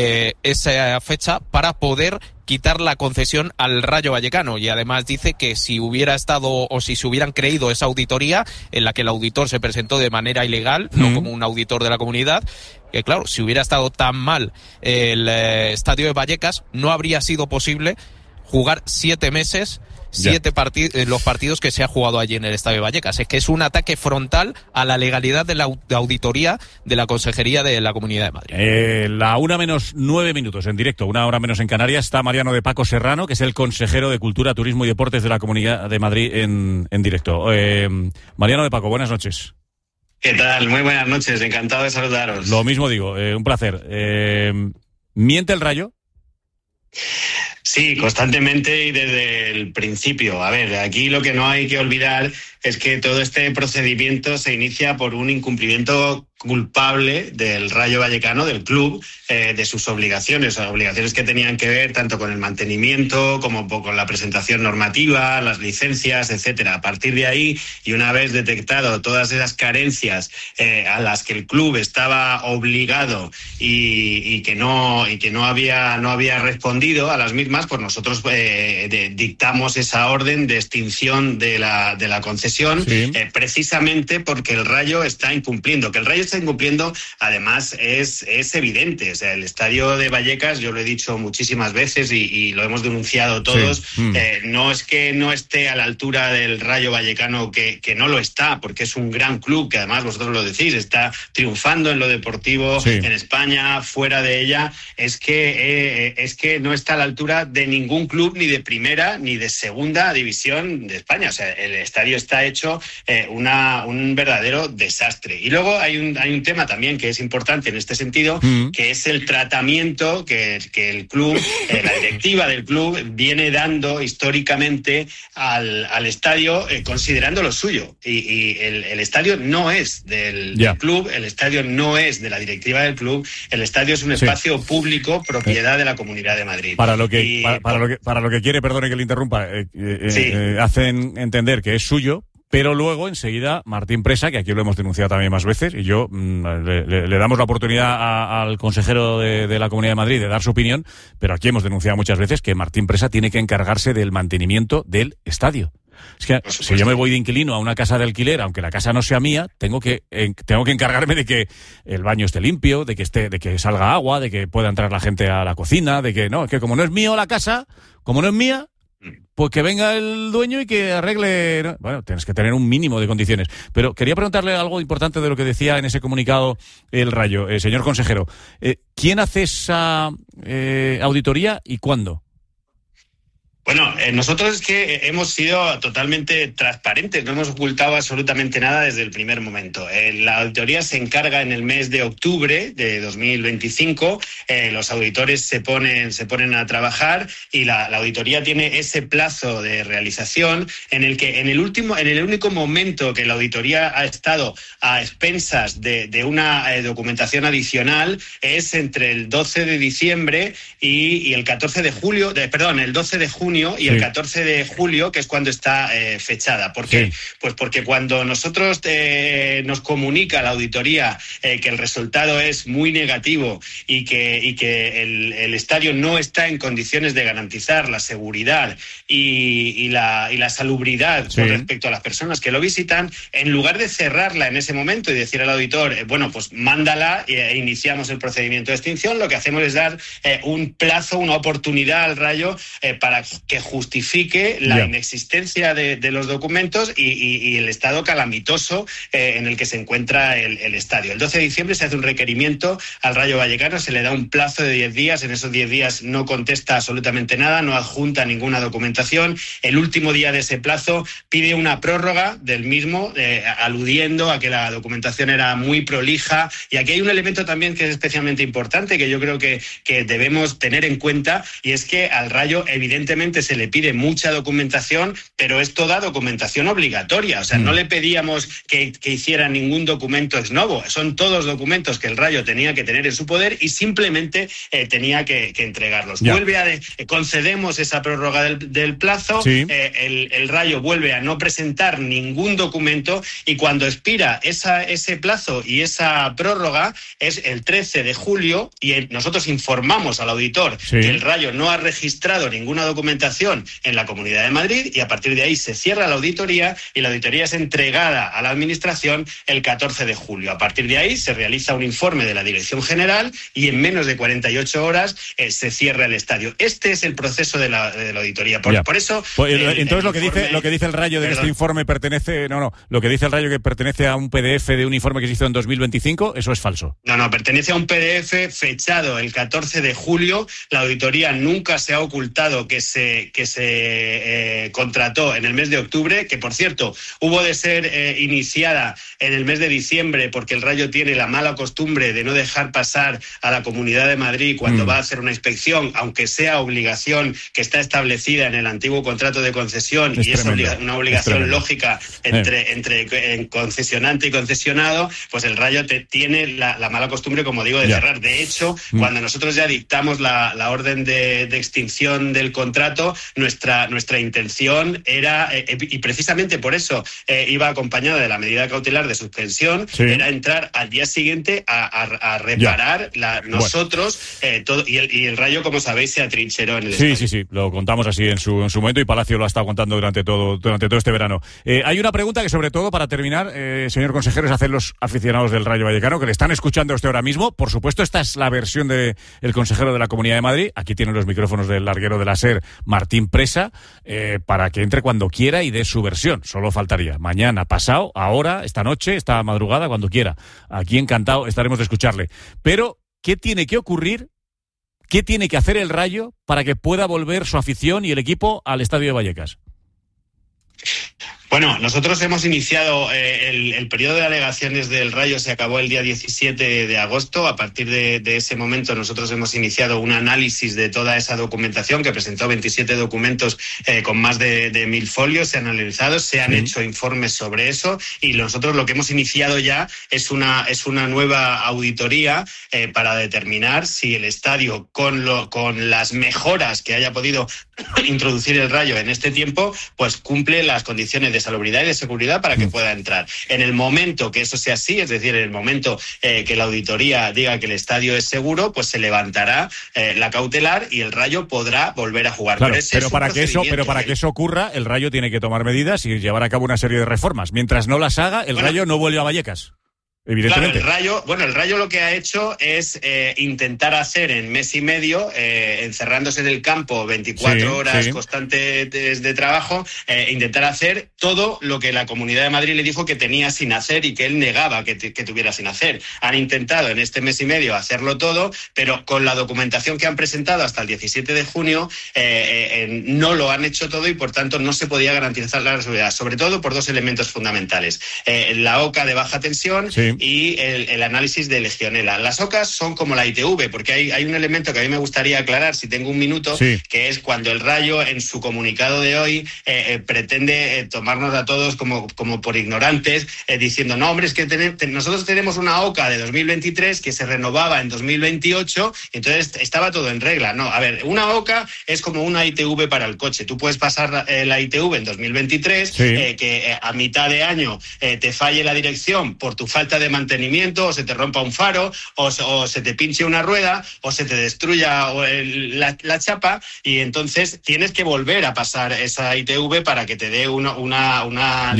esa fecha para poder quitar la concesión al Rayo Vallecano. Y además dice que si hubiera estado o si se hubieran creído esa auditoría en la que el auditor se presentó de manera ilegal, no como un auditor de la comunidad, que claro, si hubiera estado tan mal el estadio de Vallecas, no habría sido posible jugar 7 meses, los partidos que se ha jugado allí en el estadio de Vallecas. Es que es un ataque frontal a la legalidad de la auditoría de la Consejería de la Comunidad de Madrid. La 1 menos 9 minutos en directo, 1 hora menos en Canarias, está Mariano de Paco Serrano, que es el consejero de Cultura, Turismo y Deportes de la Comunidad de Madrid en directo. Mariano de Paco, buenas noches. ¿Qué tal? Muy buenas noches, encantado de saludaros. Lo mismo digo, un placer. ¿Miente el Rayo? Sí, constantemente y desde el principio. A ver, aquí lo que no hay que olvidar es que todo este procedimiento se inicia por un incumplimiento culpable del Rayo Vallecano, del club, de sus obligaciones que tenían que ver tanto con el mantenimiento como con la presentación normativa, las licencias, etcétera. A partir de ahí, y una vez detectado todas esas carencias a las que el club estaba obligado y que no había respondido a las mismas, pues nosotros dictamos esa orden de extinción de la concesión, precisamente porque el Rayo está incumpliendo. Que el Rayo está incumpliendo, además, es evidente. O sea, el estadio de Vallecas, yo lo he dicho muchísimas veces y lo hemos denunciado todos, no es que no esté a la altura del Rayo Vallecano, que no lo está, porque es un gran club, que además vosotros lo decís, está triunfando en lo deportivo en España, fuera de ella. Es que no está a la altura de ningún club, ni de primera ni de segunda división de España. O sea, el estadio está hecho un verdadero desastre. Y luego hay un tema también que es importante en este sentido, que es el tratamiento que el club, la directiva del club, viene dando históricamente al estadio, considerando lo suyo. Y el estadio no es del club, el estadio no es de la directiva del club, el estadio es un espacio público, propiedad de la Comunidad de Madrid. Para lo que quiere, perdone que le interrumpa, hacen entender que es suyo, pero luego enseguida Martín Presa, que aquí lo hemos denunciado también más veces, y yo le damos la oportunidad al consejero de la Comunidad de Madrid de dar su opinión, pero aquí hemos denunciado muchas veces que Martín Presa tiene que encargarse del mantenimiento del estadio. Es que si yo me voy de inquilino a una casa de alquiler, aunque la casa no sea mía, tengo que encargarme de que el baño esté limpio, de que salga agua, de que pueda entrar la gente a la cocina, de que como no es mío la casa, como no es mía, pues que venga el dueño y que arregle. ¿No? Bueno, tienes que tener un mínimo de condiciones. Pero quería preguntarle algo importante de lo que decía en ese comunicado el Rayo. Señor consejero, ¿quién hace esa auditoría y cuándo? Bueno, nosotros es que hemos sido totalmente transparentes, no hemos ocultado absolutamente nada desde el primer momento. La auditoría se encarga en el mes de octubre de 2025, los auditores se ponen a trabajar y la auditoría tiene ese plazo de realización en el que en el único momento que la auditoría ha estado a expensas de una documentación adicional es entre el 12 de diciembre y el 14 de julio, el 12 de junio y el 14 de julio, que es cuando está fechada. ¿Por qué? Pues porque cuando nosotros nos comunica la auditoría que el resultado es muy negativo y que el estadio no está en condiciones de garantizar la seguridad y la salubridad con respecto a las personas que lo visitan, en lugar de cerrarla en ese momento y decir al auditor, pues mándala e iniciamos el procedimiento de extinción, lo que hacemos es dar un plazo, una oportunidad al Rayo para que justifique la inexistencia de los documentos y el estado calamitoso en el que se encuentra el estadio. El 12 de diciembre se hace un requerimiento al Rayo Vallecano, se le da un plazo de 10 días, en esos 10 días no contesta absolutamente nada, no adjunta ninguna documentación. El último día de ese plazo pide una prórroga del mismo, aludiendo a que la documentación era muy prolija. Y aquí hay un elemento también que es especialmente importante, que yo creo que debemos tener en cuenta, y es que al Rayo evidentemente se le pide mucha documentación, pero es toda documentación obligatoria. O sea, no le pedíamos que hiciera ningún documento ex novo. Son todos documentos que el Rayo tenía que tener en su poder y simplemente tenía que entregarlos. Concedemos esa prórroga del plazo, el Rayo vuelve a no presentar ningún documento y cuando expira ese plazo y esa prórroga es el 13 de julio y nosotros informamos al auditor que el Rayo no ha registrado ninguna documentación en la Comunidad de Madrid y a partir de ahí se cierra la auditoría y la auditoría es entregada a la Administración el 14 de julio. A partir de ahí se realiza un informe de la Dirección General y en menos de 48 horas se cierra el estadio. Este es el proceso de la auditoría. Por eso... entonces lo que dice el Rayo de que este informe pertenece... lo que dice el Rayo que pertenece a un PDF de un informe que se hizo en 2025, eso es falso. No, pertenece a un PDF fechado el 14 de julio. La auditoría nunca se ha ocultado que se que se contrató en el mes de octubre, que por cierto hubo de ser iniciada en el mes de diciembre, porque el Rayo tiene la mala costumbre de no dejar pasar a la Comunidad de Madrid cuando va a hacer una inspección, aunque sea obligación que está establecida en el antiguo contrato de concesión, y es una obligación lógica entre concesionante y concesionado. Pues el Rayo tiene la mala costumbre, como digo, de cerrar. De hecho, cuando nosotros ya dictamos la orden de extinción del contrato, nuestra intención era, y precisamente por eso iba acompañada de la medida cautelar de suspensión, era entrar al día siguiente a reparar nosotros todo, y el Rayo, como sabéis, se atrincheró en el estadio. Sí, lo contamos así en su momento, y Palacio lo ha estado contando durante todo este verano. Hay una pregunta que, sobre todo, para terminar, señor consejero, es hacer los aficionados del Rayo Vallecano, que le están escuchando a usted ahora mismo. Por supuesto, esta es la versión del consejero de la Comunidad de Madrid. Aquí tienen los micrófonos del larguero de la SER, Martín Presa, para que entre cuando quiera y dé su versión. Solo faltaría. Mañana, pasado, ahora, esta noche, esta madrugada, cuando quiera. Aquí encantado estaremos de escucharle. Pero, ¿qué tiene que ocurrir? ¿Qué tiene que hacer el Rayo para que pueda volver su afición y el equipo al Estadio de Vallecas? Bueno, nosotros hemos iniciado el periodo de alegaciones del Rayo, se acabó el día 17 de agosto. A partir de ese momento nosotros hemos iniciado un análisis de toda esa documentación, que presentó 27 documentos con más de 1.000 folios. Se han analizado, se han hecho informes sobre eso, y nosotros lo que hemos iniciado ya es una nueva auditoría para determinar si el estadio, con las mejoras que haya podido introducir el Rayo en este tiempo, pues cumple las condiciones de salubridad y de seguridad para que pueda entrar. En el momento que eso sea así, es decir, en el momento que la auditoría diga que el estadio es seguro, pues se levantará la cautelar y el Rayo podrá volver a jugar. Claro, pero para que eso ocurra, el Rayo tiene que tomar medidas y llevar a cabo una serie de reformas. Mientras no las haga, el Rayo no vuelve a Vallecas. Evidentemente. Claro, el Rayo lo que ha hecho es intentar hacer en mes y medio, encerrándose en el campo 24 horas constantes de trabajo, intentar hacer todo lo que la Comunidad de Madrid le dijo que tenía sin hacer y que él negaba que tuviera sin hacer. Han intentado en este mes y medio hacerlo todo, pero con la documentación que han presentado hasta el 17 de junio no lo han hecho todo, y por tanto no se podía garantizar la seguridad, sobre todo por dos elementos fundamentales. La OCA de baja tensión y el análisis de Legionela. Las OCAs son como la ITV, porque hay un elemento que a mí me gustaría aclarar, si tengo un minuto, que es cuando el Rayo, en su comunicado de hoy, pretende tomarnos a todos como por ignorantes, diciendo, no, hombre, es que nosotros tenemos una OCA de 2023 que se renovaba en 2028, entonces estaba todo en regla. No, a ver, una OCA es como una ITV para el coche. Tú puedes pasar la ITV en 2023, que a mitad de año te falle la dirección por tu falta de mantenimiento, o se te rompa un faro, o se te pinche una rueda, o se te destruya la chapa, y entonces tienes que volver a pasar esa ITV para que te dé una nueva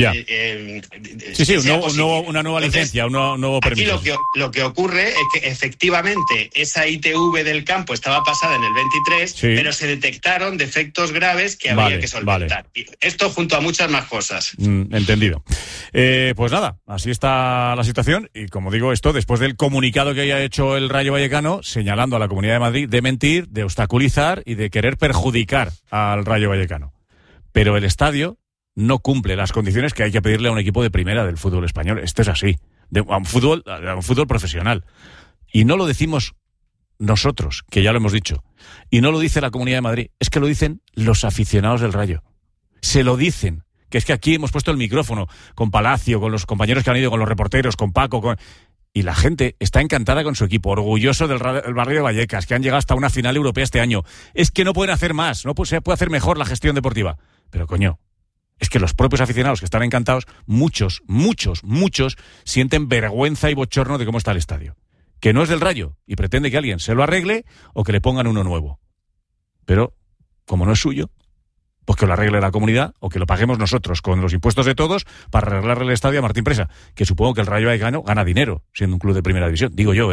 licencia, un nuevo permiso. Aquí lo que ocurre es que efectivamente esa ITV del campo estaba pasada en el 23, pero se detectaron defectos graves que había que solventar. Y esto junto a muchas más cosas. Entendido. Pues nada, así está la situación. Y como digo, esto después del comunicado que haya hecho el Rayo Vallecano señalando a la Comunidad de Madrid de mentir, de obstaculizar y de querer perjudicar al Rayo Vallecano. Pero el estadio no cumple las condiciones que hay que pedirle a un equipo de primera del fútbol español. Esto es así, a un fútbol profesional. Y no lo decimos nosotros, que ya lo hemos dicho, y no lo dice la Comunidad de Madrid, es que lo dicen los aficionados del Rayo. Se lo dicen. Que es que aquí hemos puesto el micrófono con Palacio, con los compañeros que han ido, con los reporteros, con Paco, y la gente está encantada con su equipo, orgulloso del barrio de Vallecas, que han llegado hasta una final europea este año. Es que no pueden hacer más, se puede hacer mejor la gestión deportiva. Pero coño, es que los propios aficionados que están encantados, muchos sienten vergüenza y bochorno de cómo está el estadio. Que no es del Rayo y pretende que alguien se lo arregle o que le pongan uno nuevo. Pero, como no es suyo, pues que lo arregle la comunidad o que lo paguemos nosotros con los impuestos de todos para arreglarle el estadio a Martín Presa, que supongo que el Rayo Vallecano gana dinero siendo un club de primera división. Digo yo.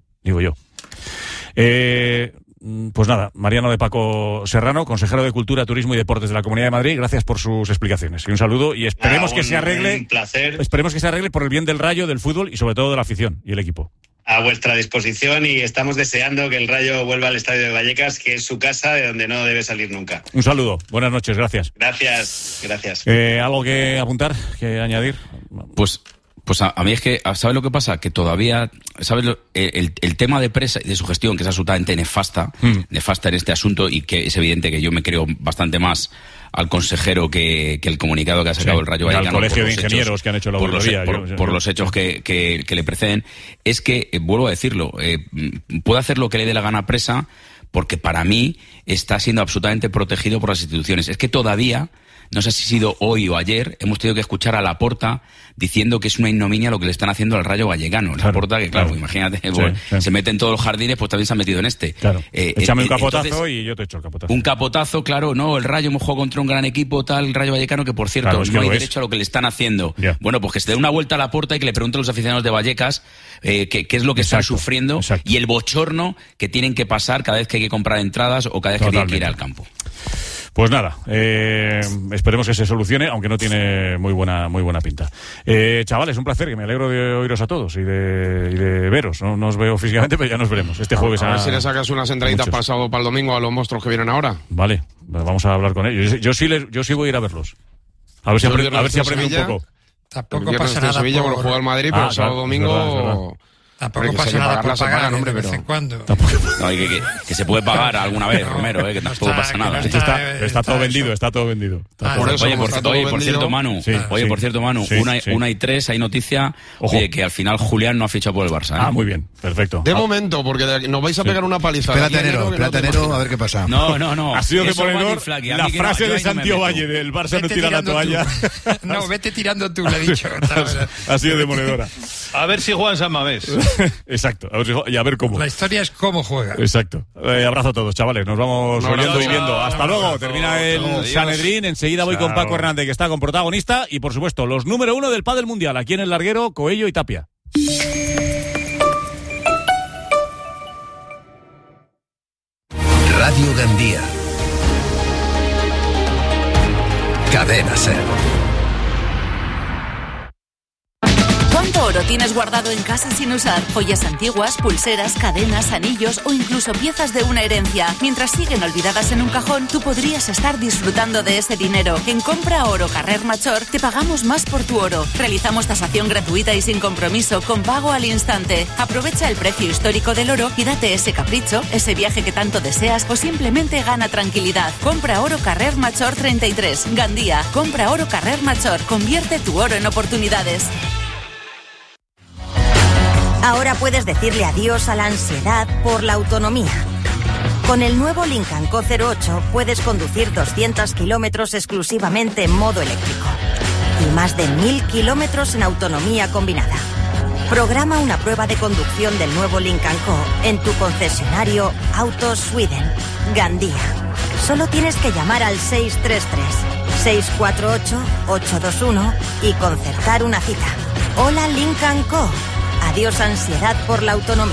Pues nada, Mariano de Paco Serrano, consejero de Cultura, Turismo y Deportes de la Comunidad de Madrid, gracias por sus explicaciones y un saludo, y esperemos que se arregle. Un placer. Esperemos que se arregle por el bien del Rayo, del fútbol y sobre todo de la afición y el equipo. a vuestra disposición y estamos deseando que el Rayo vuelva al Estadio de Vallecas, que es su casa, de donde no debe salir nunca. Un saludo, buenas noches, gracias. Gracias. ¿Algo que apuntar, que añadir? Pues a mí es que, ¿sabes lo que pasa? Que todavía, ¿sabes? El tema de presa y de su gestión, que es absolutamente nefasta en este asunto, y que es evidente que yo me creo bastante más al consejero que el comunicado que ha sacado el Rayo Vallecano. Al colegio de ingenieros que han hecho la auditoría. Por los hechos que le preceden. Es que, vuelvo a decirlo, puede hacer lo que le dé la gana a Presa, porque para mí está siendo absolutamente protegido por las instituciones. Es que todavía, no sé si ha sido hoy o ayer, hemos tenido que escuchar a Laporta diciendo que es una ignominia lo que le están haciendo al Rayo Vallecano. Laporta, que claro, imagínate, se mete en todos los jardines, pues también se ha metido en este. Claro. Échame un capotazo, entonces, y yo te echo el capotazo. Un capotazo, claro, no, el Rayo hemos jugado contra un gran equipo, tal, el Rayo Vallecano, que por cierto, claro, no hay derecho a lo que le están haciendo. Yeah. Bueno, pues que se dé una vuelta a Laporta y que le pregunte a los aficionados de Vallecas qué es lo que están sufriendo y el bochorno que tienen que pasar cada vez que hay que comprar entradas o cada vez que tienen que ir al campo. Pues nada, esperemos que se solucione, aunque no tiene muy buena pinta. Chavales, un placer, que me alegro de oíros a todos y de veros. No os veo físicamente, pero ya nos veremos. Este jueves a ver si le sacas unas entraditas para el sábado, para el domingo, a los monstruos que vienen ahora. Vale, vamos a hablar con ellos. Yo sí voy a ir a verlos. A ver si aprendo un poco. Tampoco pasa nada Sevilla, bueno, juega el Madrid, pero el sábado domingo... Tampoco pasa nada por pagar, hombre, de vez en cuando. No, que se puede pagar alguna vez, Romero, que tampoco pasa nada. Está todo vendido, está todo vendido. Por cierto, Manu, una y tres, hay noticia de que al final Julián no ha fichado por el Barça. Ah, muy bien, perfecto. De momento, porque nos vais a pegar una paliza. Espérate enero, a ver qué pasa. No. Ha sido demoledor la frase de Santiago Valle del Barça no tira la toalla. No, vete tirando tú, le he dicho. Ha sido demoledora. A ver si juegan San Mamés. Exacto, y a ver cómo. La historia es cómo juega. Exacto. Abrazo a todos, chavales. Nos vamos oyendo y viendo. Hasta luego. Termina el Sanedrín. Enseguida voy con Paco Hernández, que está con protagonista. Y por supuesto, los número 1 del pádel mundial. Aquí en el Larguero, Coello y Tapia. Radio Gandía. Cadena SER. ¿Cuánto oro tienes guardado en casa sin usar? Joyas antiguas, pulseras, cadenas, anillos o incluso piezas de una herencia. Mientras siguen olvidadas en un cajón, tú podrías estar disfrutando de ese dinero. En Compra Oro Carrer Major te pagamos más por tu oro. Realizamos tasación gratuita y sin compromiso, con pago al instante. Aprovecha el precio histórico del oro y date ese capricho, ese viaje que tanto deseas o simplemente gana tranquilidad. Compra Oro Carrer Major 33, Gandía. Compra Oro Carrer Major. Convierte tu oro en oportunidades. Ahora puedes decirle adiós a la ansiedad por la autonomía. Con el nuevo Lincoln Co 08 puedes conducir 200 kilómetros exclusivamente en modo eléctrico y más de 1000 kilómetros en autonomía combinada. Programa una prueba de conducción del nuevo Lincoln Co en tu concesionario Autos Sweden, Gandía. Solo tienes que llamar al 633-648-821 y concertar una cita. Hola Lincoln Co. Adiós ansiedad por la autonomía.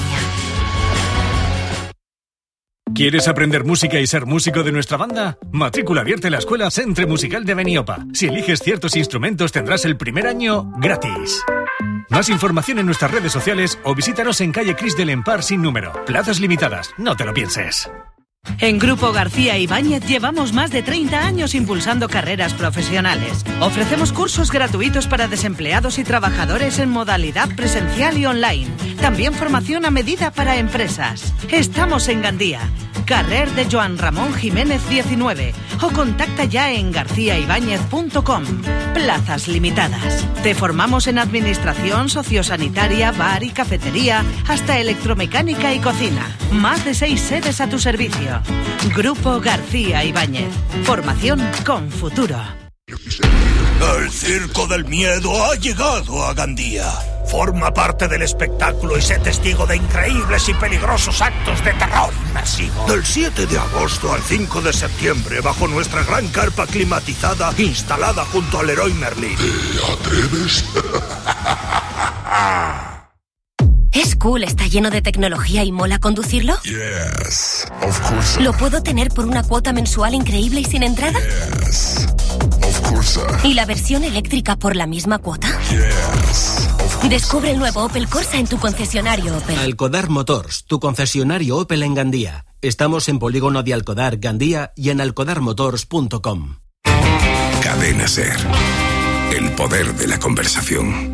¿Quieres aprender música y ser músico de nuestra banda? Matrícula abierta en la Escuela Centre Musical de Beniopa. Si eliges ciertos instrumentos tendrás el primer año gratis. Más información en nuestras redes sociales o visítanos en calle Cris del Empar sin número. Plazas limitadas, no te lo pienses. En Grupo García Ibáñez llevamos más de 30 años impulsando carreras profesionales. Ofrecemos cursos gratuitos para desempleados y trabajadores en modalidad presencial y online. También formación a medida para empresas. Estamos en Gandía, carrer de Joan Ramón Jiménez 19, o contacta ya en garciaibáñez.com. Plazas limitadas. Te formamos en administración, sociosanitaria, bar y cafetería, hasta electromecánica y cocina. Más de 6 sedes a tu servicio. Grupo García Ibáñez. Formación con futuro. El Circo del Miedo ha llegado a Gandía. Forma parte del espectáculo y sé testigo de increíbles y peligrosos actos de terror inmersivo. Del 7 de agosto al 5 de septiembre, bajo nuestra gran carpa climatizada instalada junto al Leroy Merlin. ¿Te atreves? ¿Es cool, está lleno de tecnología y mola conducirlo? Yes, of course. ¿Lo puedo tener por una cuota mensual increíble y sin entrada? Yes, of Corsa. ¿Y la versión eléctrica por la misma cuota? Yes. Descubre el nuevo Opel Corsa en tu concesionario Opel. Alcodar Motors, tu concesionario Opel en Gandía. Estamos en Polígono de Alcodar, Gandía y en alcodarmotors.com. Cadena SER. El poder de la conversación.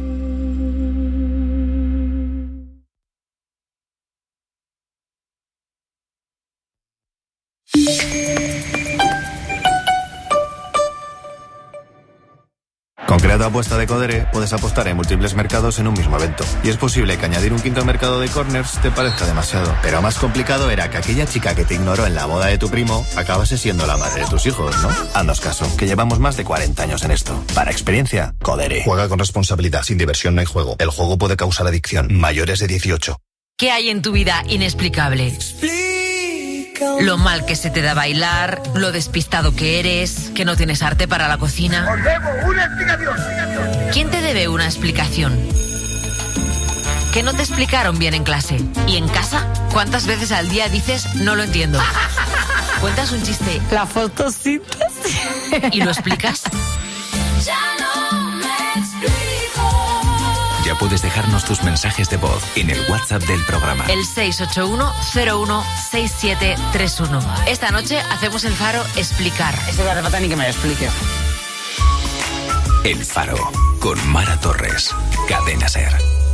Con Creato Apuesta de Codere puedes apostar en múltiples mercados en un mismo evento. Y es posible que añadir un quinto mercado de corners te parezca demasiado. Pero más complicado era que aquella chica que te ignoró en la boda de tu primo acabase siendo la madre de tus hijos, ¿no? Haznos caso, que llevamos más de 40 años en esto. Para experiencia, Codere. Juega con responsabilidad, sin diversión no hay juego. El juego puede causar adicción. Mayores de 18. ¿Qué hay en tu vida inexplicable? Lo mal que se te da bailar, lo despistado que eres, que no tienes arte para la cocina. ¡Os debo una explicación! ¿Quién te debe una explicación? ¿Que no te explicaron bien en clase? ¿Y en casa? ¿Cuántas veces al día dices no lo entiendo? ¿Cuentas un chiste? La fotosíntesis. ¿Y lo explicas? Ya no me explico. Ya puedes dejarnos tus mensajes de voz en el WhatsApp del programa. El 681-016731. Esta noche hacemos el Faro Explicar. Este no hace falta ni que me lo explique. El Faro, con Mara Torres. Cadena SER.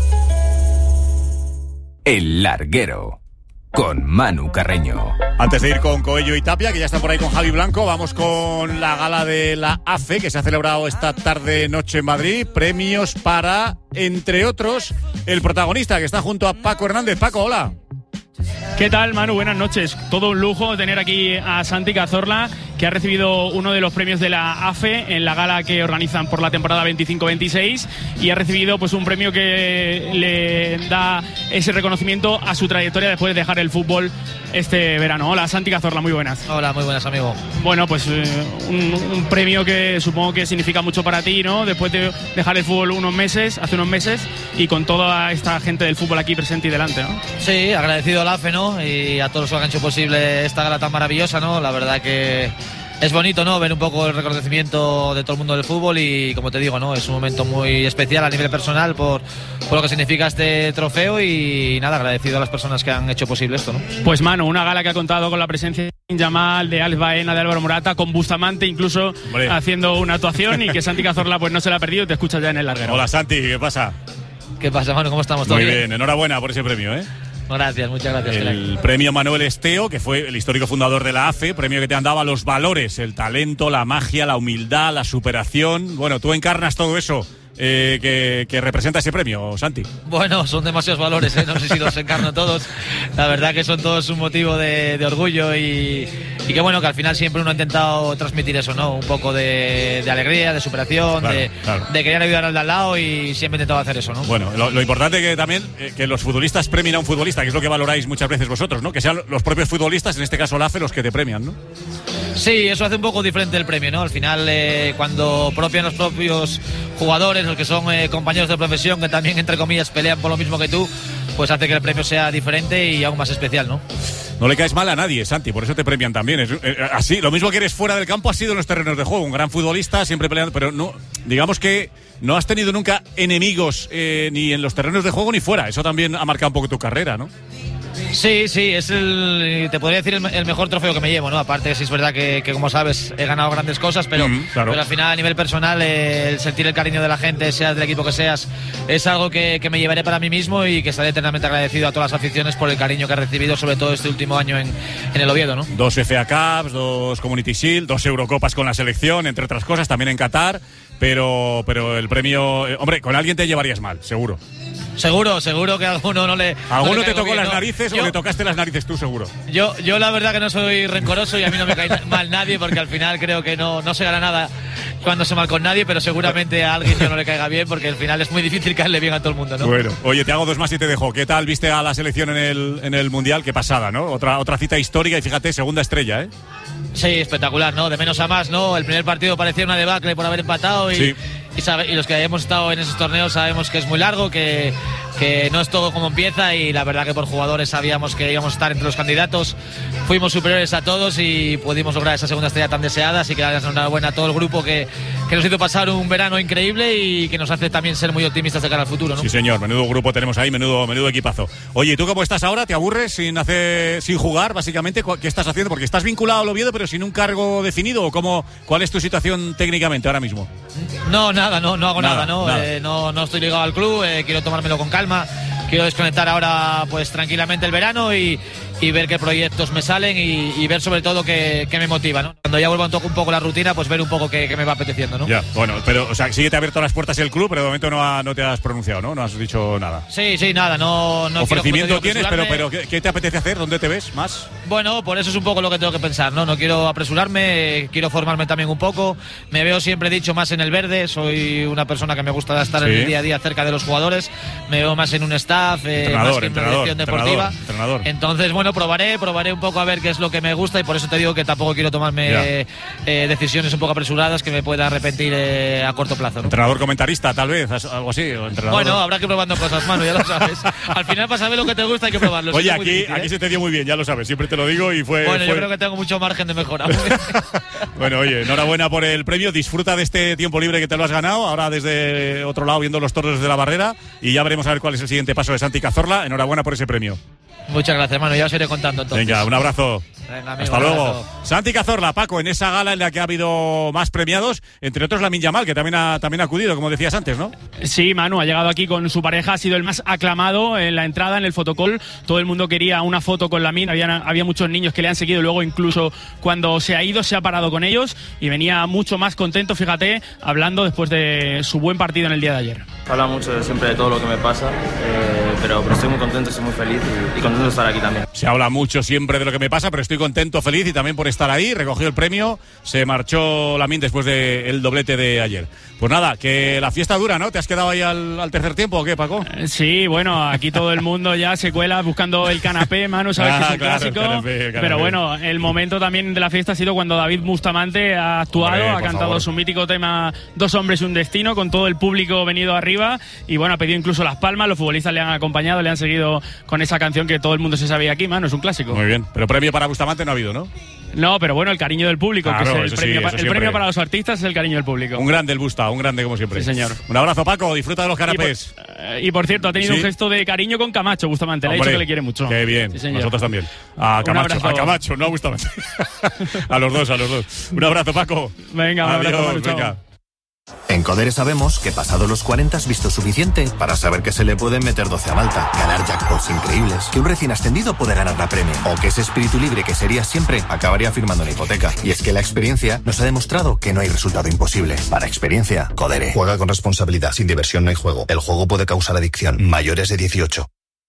El Larguero, con Manu Carreño. Antes de ir con Coello y Tapia, que ya están por ahí con Javi Blanco, vamos con la gala de la AFE, que se ha celebrado esta tarde-noche en Madrid. Premios para, entre otros, el protagonista, que está junto a Paco Hernández. Paco, hola. ¿Qué tal, Manu? Buenas noches. Todo un lujo tener aquí a Santi Cazorla, que ha recibido uno de los premios de la AFE en la gala que organizan por la temporada 25-26 y ha recibido pues un premio que le da ese reconocimiento a su trayectoria después de dejar el fútbol este verano. Hola, Santi Cazorla, muy buenas. Hola, muy buenas, amigo. Bueno, pues un premio que supongo que significa mucho para ti, ¿no? Después de dejar el fútbol hace unos meses y con toda esta gente del fútbol aquí presente y delante, ¿no? Sí, agradecido al AFE, ¿no? Y a todos los que han hecho posible esta gala tan maravillosa, ¿no? La verdad que es bonito, ¿no? Ver un poco el reconocimiento de todo el mundo del fútbol y, como te digo, ¿no? Es un momento muy especial a nivel personal por lo que significa este trofeo y nada, agradecido a las personas que han hecho posible esto, ¿no? Pues, Manu, una gala que ha contado con la presencia de Yamal, de Alex Baena, de Álvaro Morata, con Bustamante incluso haciendo una actuación y que Santi Cazorla pues no se la ha perdido y te escucha ya en el larguero. Hola, Santi, ¿qué pasa? ¿Qué pasa, Manu? ¿Cómo estamos? ¿Todo Muy bien? Enhorabuena por ese premio, ¿eh? Gracias, muchas gracias. El premio Manuel Esteo, que fue el histórico fundador de la AFE, premio que te han dado a los valores, el talento, la magia, la humildad, la superación. Bueno, tú encarnas todo eso que representa ese premio, Santi. Bueno, son demasiados valores, ¿eh? No sé si los encarno todos. La verdad que son todos un motivo de orgullo y que bueno, que al final siempre uno ha intentado transmitir eso, ¿no? Un poco de alegría, de superación, claro. De querer ayudar al de al lado y siempre he intentado hacer eso, ¿no? Bueno, lo importante que también que los futbolistas premien a un futbolista, que es lo que valoráis muchas veces vosotros, ¿no? Que sean los propios futbolistas, en este caso la AFE, los que te premian, ¿no? Sí, eso hace un poco diferente el premio, ¿no? Al final, cuando propian los propios jugadores, los que son compañeros de profesión, que también, entre comillas, pelean por lo mismo que tú, pues hace que el premio sea diferente y aún más especial, ¿no? No le caes mal a nadie, Santi, por eso te premian también. Así, lo mismo que eres fuera del campo, has sido en los terrenos de juego. Un gran futbolista, siempre peleando, pero no, digamos que no has tenido nunca enemigos ni en los terrenos de juego ni fuera. Eso también ha marcado un poco tu carrera, ¿no? Sí, es te podría decir el mejor trofeo que me llevo, ¿no? Aparte, sí es verdad que como sabes, he ganado grandes cosas, pero al final, a nivel personal, el sentir el cariño de la gente, seas del equipo que seas, es algo que me llevaré para mí mismo y que estaré eternamente agradecido a todas las aficiones por el cariño que he recibido, sobre todo este último año en el Oviedo, ¿no? 2 FA Cups, 2 Community Shield, 2 Eurocopas con la selección, entre otras cosas, también en Qatar, pero el premio, hombre, con alguien te llevarías mal, seguro. Seguro que a alguno no le... ¿Alguno te tocó las narices o le tocaste las narices tú, seguro? Yo la verdad que no soy rencoroso y a mí no me cae mal nadie, porque al final creo que no se gana nada cuando se mal con nadie, pero seguramente a alguien no le caiga bien, porque al final es muy difícil caerle bien a todo el mundo, ¿no? Bueno, oye, te hago 2 más y te dejo. ¿Qué tal viste a la selección en el Mundial? Qué pasada, ¿no? Otra cita histórica y fíjate, segunda estrella, ¿eh? Sí, espectacular, ¿no? De menos a más, ¿no? El primer partido parecía una debacle por haber empatado y los que hemos estado en esos torneos sabemos que es muy largo, que no es todo como empieza y la verdad que por jugadores sabíamos que íbamos a estar entre los candidatos, fuimos superiores a todos y pudimos lograr esa segunda estrella tan deseada, así que darles enhorabuena a todo el grupo que que nos hizo pasar un verano increíble y que nos hace también ser muy optimistas de cara al futuro, ¿no? Sí, señor, menudo grupo tenemos ahí, menudo equipazo. Oye, ¿y tú cómo estás ahora? ¿Te aburres sin jugar, básicamente? ¿Qué estás haciendo? Porque estás vinculado al Oviedo, pero sin un cargo definido, ¿o cuál es tu situación técnicamente ahora mismo? No, nada, no hago nada. No estoy ligado al club, quiero tomármelo con calma, quiero desconectar ahora pues tranquilamente el verano y ver qué proyectos me salen y ver sobre todo qué me motiva, ¿no? Cuando ya vuelva un poco la rutina, pues ver un poco qué me va apeteciendo, ¿no? Ya, bueno, pero o sea, sí que te ha abierto las puertas el club, pero de momento no te has pronunciado, ¿no? No has dicho nada. Sí, nada, no ofrecimiento tienes, pero ¿qué te apetece hacer? ¿Dónde te ves más? Bueno, por eso es un poco lo que tengo que pensar, ¿no? No quiero apresurarme, quiero formarme también un poco. Me veo, siempre he dicho, más en el verde. Soy una persona que me gusta estar en el día a día cerca de los jugadores. Me veo más en un staff, más que en una dirección deportiva. Entrenador. Entonces, bueno, probaré un poco a ver qué es lo que me gusta y por eso te digo que tampoco quiero tomarme decisiones un poco apresuradas que me pueda arrepentir a corto plazo, ¿no? Entrenador comentarista, tal vez, algo así. Bueno, habrá que ir probando cosas, Manu, ya lo sabes. Al final, para saber lo que te gusta hay que probarlo. Oye, aquí se te dio muy bien, ya lo sabes, siempre te lo digo y fue... Bueno, yo creo que tengo mucho margen de mejora. Bueno, oye, enhorabuena por el premio, disfruta de este tiempo libre que te lo has ganado, ahora desde otro lado viendo los toros desde la barrera y ya veremos a ver cuál es el siguiente paso de Santi Cazorla. Enhorabuena por ese premio. Muchas gracias, Manu, ya os iré contando entonces. Venga, un abrazo. Venga, amigo, hasta luego. Santi Cazorla, Paco, en esa gala en la que ha habido más premiados, entre otros Lamine Yamal, que también ha acudido, como decías antes, ¿no? Sí, Manu, ha llegado aquí con su pareja, ha sido el más aclamado en la entrada, en el fotocall. Todo el mundo quería una foto con Lamine, había muchos niños que le han seguido, luego incluso cuando se ha ido, se ha parado con ellos y venía mucho más contento, fíjate, hablando después de su buen partido en el día de ayer. Habla mucho siempre de todo lo que me pasa, pero estoy muy contento, estoy muy feliz y contento de estar aquí también. Se habla mucho siempre de lo que me pasa, pero estoy contento, feliz y también por estar ahí. Recogió el premio, se marchó Lamine después del doblete de ayer. Pues nada, que la fiesta dura, ¿no? ¿Te has quedado ahí al tercer tiempo o qué, Paco? Sí, bueno, aquí todo el mundo ya se cuela buscando el canapé, Manu, sabes que es un clásico. El canapé. Pero bueno, el momento también de la fiesta ha sido cuando David Bustamante ha actuado, ha cantado su mítico tema Dos hombres y un destino, con todo el público venido arriba y bueno, ha pedido incluso las palmas, los futbolistas le han acompañado, le han seguido con esa canción que todo el mundo se sabía aquí, Manu, es un clásico. Muy bien, pero premio para Bustamante no ha habido, ¿no? No, pero bueno, el cariño del público, claro, que es el premio para los artistas, es el cariño del público. Un grande el Busta, un grande como siempre. Sí, señor. Un abrazo, Paco, disfruta de los canapés. Y por cierto, ha tenido un gesto de cariño con Camacho, Bustamante. Le ha dicho que le quiere mucho. Qué bien, sí, nosotros también. A Camacho, no a Bustamante. a los dos. Un abrazo, Paco. Venga, un abrazo, Adiós, venga. En Codere sabemos que pasados los 40 has visto suficiente para saber que se le pueden meter 12 a Malta, ganar jackpots increíbles, que un recién ascendido puede ganar la Premier, o que ese espíritu libre que serías siempre acabaría firmando una hipoteca. Y es que la experiencia nos ha demostrado que no hay resultado imposible. Para experiencia, Codere. Juega con responsabilidad. Sin diversión no hay juego. El juego puede causar adicción. Mayores de 18.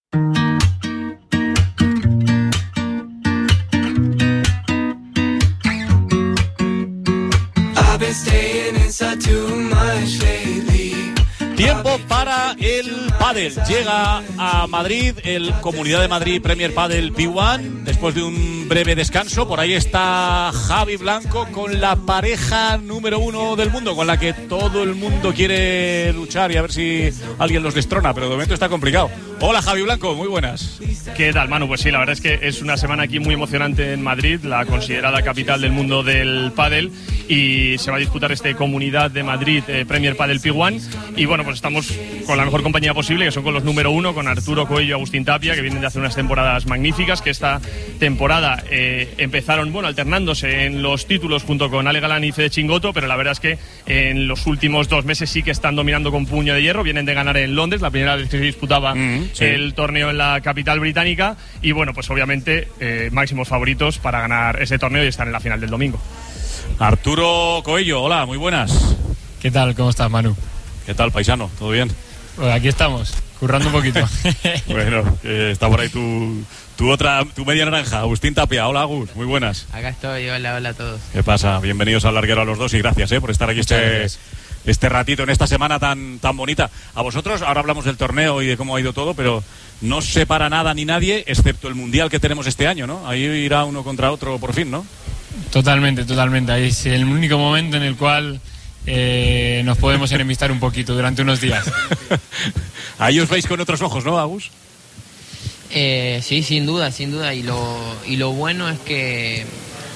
Tiempo para el pádel. Llega a Madrid el Comunidad de Madrid Premier Padel P1 después de un breve descanso. Por ahí está Javi Blanco con la pareja número 1 del mundo, con la que todo el mundo quiere luchar y a ver si alguien los destrona, pero de momento está complicado. Hola Javi Blanco, muy buenas. ¿Qué tal, Manu? Pues sí, la verdad es que es una semana aquí muy emocionante en Madrid, la considerada capital del mundo del pádel, y se va a disputar este Comunidad de Madrid Premier Padel P1 y bueno, pues estamos con la mejor compañía posible, que son con los número 1, con Arturo Coello y Agustín Tapia, que vienen de hacer unas temporadas magníficas, que esta temporada empezaron alternándose en los títulos junto con Ale Galán y Fede Chingoto, pero la verdad es que en los últimos 2 meses sí que están dominando con puño de hierro. Vienen de ganar en Londres, la primera vez que se disputaba el torneo en la capital británica, y bueno, pues obviamente máximos favoritos para ganar ese torneo y estar en la final del domingo. Arturo Coello, hola, muy buenas. ¿Qué tal? ¿Cómo estás, Manu? ¿Qué tal, paisano? ¿Todo bien? Pues aquí estamos, currando un poquito. Bueno, está por ahí tu media naranja, Agustín Tapia. Hola, Agus, muy buenas. Acá estoy, hola a todos. ¿Qué pasa? Bienvenidos al Larguero a los dos y gracias por estar aquí este ratito en esta semana tan bonita. A vosotros, ahora hablamos del torneo y de cómo ha ido todo, pero no os separa nada ni nadie, excepto el Mundial que tenemos este año, ¿no? Ahí irá uno contra otro por fin, ¿no? Totalmente. Ahí es el único momento en el cual nos podemos enemistar un poquito durante unos días. Ahí os veis con otros ojos, ¿no, Agus? Sí, sin duda. Y lo bueno es que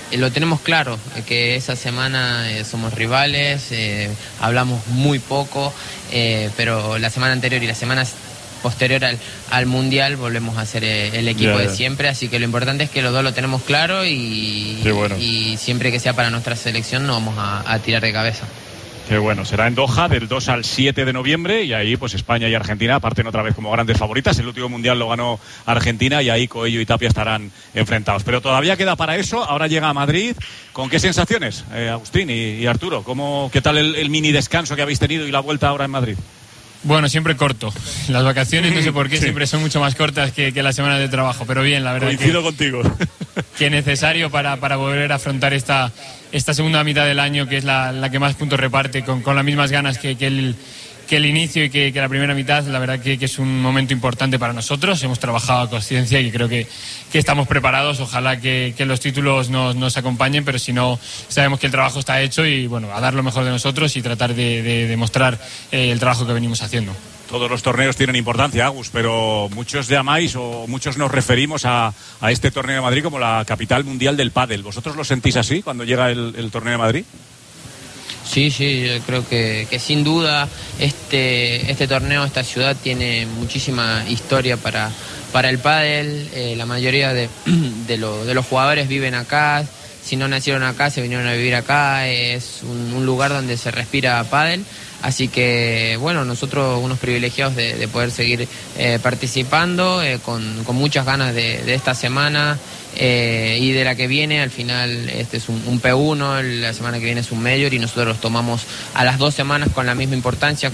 lo tenemos claro, que esa semana somos rivales, hablamos muy poco, pero la semana anterior y la semana posterior al Mundial volvemos a ser el equipo de siempre, así que lo importante es que los dos lo tenemos claro y siempre que sea para nuestra selección no vamos a tirar de cabeza. Qué bueno, será en Doha del 2 al 7 de noviembre y ahí pues España y Argentina parten otra vez como grandes favoritas. El último Mundial lo ganó Argentina y ahí Coello y Tapia estarán enfrentados. Pero todavía queda para eso, ahora llega a Madrid. ¿Con qué sensaciones, Agustín y Arturo? ¿Qué tal el mini descanso que habéis tenido y la vuelta ahora en Madrid? Bueno, siempre corto. Las vacaciones, no sé por qué, siempre son mucho más cortas que las semanas de trabajo, pero bien, la verdad. Coincido contigo. Que necesario para volver a afrontar esta segunda mitad del año, que es la que más puntos reparte, con las mismas ganas que el inicio y que la primera mitad. La verdad que es un momento importante para nosotros. Hemos trabajado a conciencia y creo que estamos preparados. Ojalá que los títulos nos acompañen, pero si no, sabemos que el trabajo está hecho y bueno, a dar lo mejor de nosotros y tratar de demostrar el trabajo que venimos haciendo. Todos los torneos tienen importancia, Agus, pero muchos llamáis o muchos nos referimos a este torneo de Madrid como la capital mundial del pádel. ¿Vosotros lo sentís así cuando llega el torneo de Madrid? Sí, yo creo que sin duda este torneo, esta ciudad tiene muchísima historia para el pádel. La mayoría de los jugadores viven acá. Si no nacieron acá, se vinieron a vivir acá. Es un lugar donde se respira pádel. Así que, bueno, nosotros unos privilegiados de poder seguir participando con muchas ganas de esta semana y de la que viene. Al final este es un P1, la semana que viene es un Major y nosotros los tomamos a las 2 semanas con la misma importancia,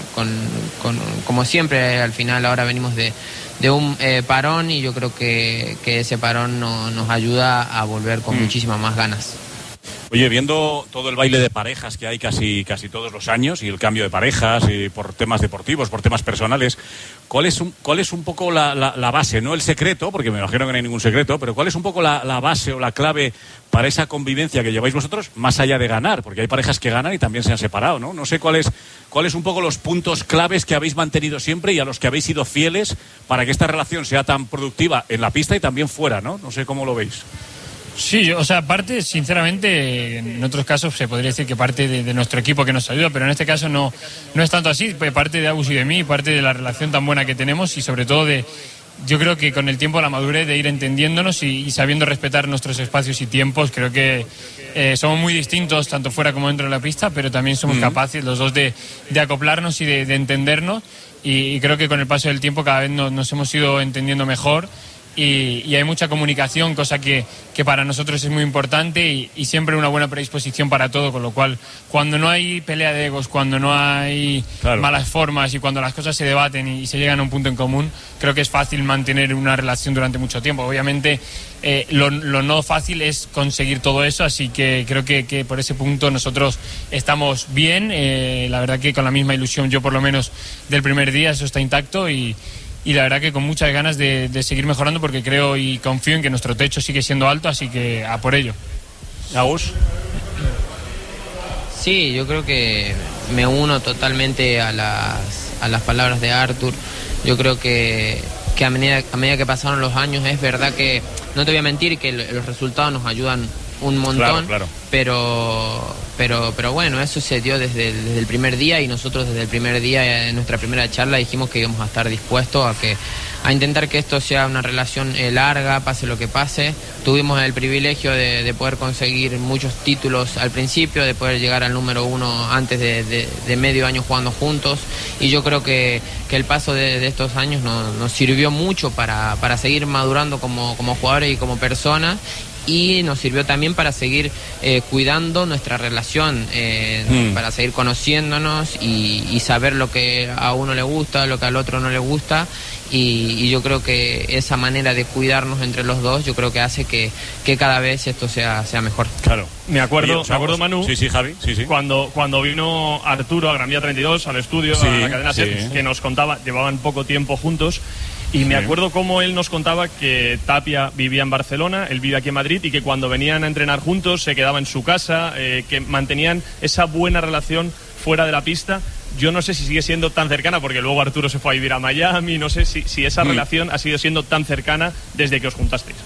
como siempre. Al final ahora venimos de un parón y yo creo que ese parón nos ayuda a volver con muchísimas más ganas. Oye, viendo todo el baile de parejas que hay casi todos los años y el cambio de parejas y por temas deportivos, por temas personales, ¿cuál es un poco la base? No el secreto, porque me imagino que no hay ningún secreto, pero ¿cuál es un poco la base o la clave para esa convivencia que lleváis vosotros, más allá de ganar? Porque hay parejas que ganan y también se han separado, ¿no? No sé cuáles un poco los puntos claves que habéis mantenido siempre y a los que habéis sido fieles para que esta relación sea tan productiva en la pista y también fuera, ¿no? No sé cómo lo veis. Sí, o sea, parte, sinceramente, en otros casos se podría decir que parte de nuestro equipo que nos ayuda, pero en este caso no es tanto así, parte de Agus y de mí, parte de la relación tan buena que tenemos y sobre todo yo creo que con el tiempo la madurez de ir entendiéndonos y sabiendo respetar nuestros espacios y tiempos. Creo que somos muy distintos tanto fuera como dentro de la pista, pero también somos capaces los dos de acoplarnos y de entendernos y creo que con el paso del tiempo cada vez nos hemos ido entendiendo mejor. Y hay mucha comunicación, cosa que para nosotros es muy importante y siempre una buena predisposición para todo, con lo cual cuando no hay pelea de egos, cuando no hay malas formas y cuando las cosas se debaten y se llegan a un punto en común, creo que es fácil mantener una relación durante mucho tiempo. Obviamente lo no fácil es conseguir todo eso, así que creo que por ese punto nosotros estamos bien, la verdad que con la misma ilusión, yo por lo menos del primer día, eso está intacto y la verdad que con muchas ganas de seguir mejorando porque creo y confío en que nuestro techo sigue siendo alto, así que a por ello. ¿Agus? Sí, yo creo que me uno totalmente a las palabras de Artur. Yo creo que a medida que pasaron los años, es verdad que, no te voy a mentir, que los resultados nos ayudan un montón, claro. Pero bueno, eso se dio desde el primer día y nosotros desde el primer día en nuestra primera charla dijimos que íbamos a estar dispuestos a intentar que esto sea una relación larga, pase lo que pase. Tuvimos el privilegio de poder conseguir muchos títulos al principio, de poder llegar al número 1 antes de medio año jugando juntos y yo creo que el paso de estos años nos sirvió mucho para seguir madurando como jugadores y como personas. Y nos sirvió también para seguir cuidando nuestra relación, para seguir conociéndonos y saber lo que a uno le gusta, lo que al otro no le gusta. Y yo creo que esa manera de cuidarnos entre los dos, yo creo que hace que cada vez esto sea mejor. Claro. Me acuerdo, Manu, sí, Javi, sí. Cuando vino Arturo a Gran Vía 32, al estudio, a la cadena SER, que nos contaba, llevaban poco tiempo juntos. Y me acuerdo cómo él nos contaba que Tapia vivía en Barcelona, él vive aquí en Madrid y que cuando venían a entrenar juntos se quedaba en su casa, que mantenían esa buena relación fuera de la pista. Yo no sé si sigue siendo tan cercana porque luego Arturo se fue a vivir a Miami, no sé si esa relación ha sido siendo tan cercana desde que os juntasteis.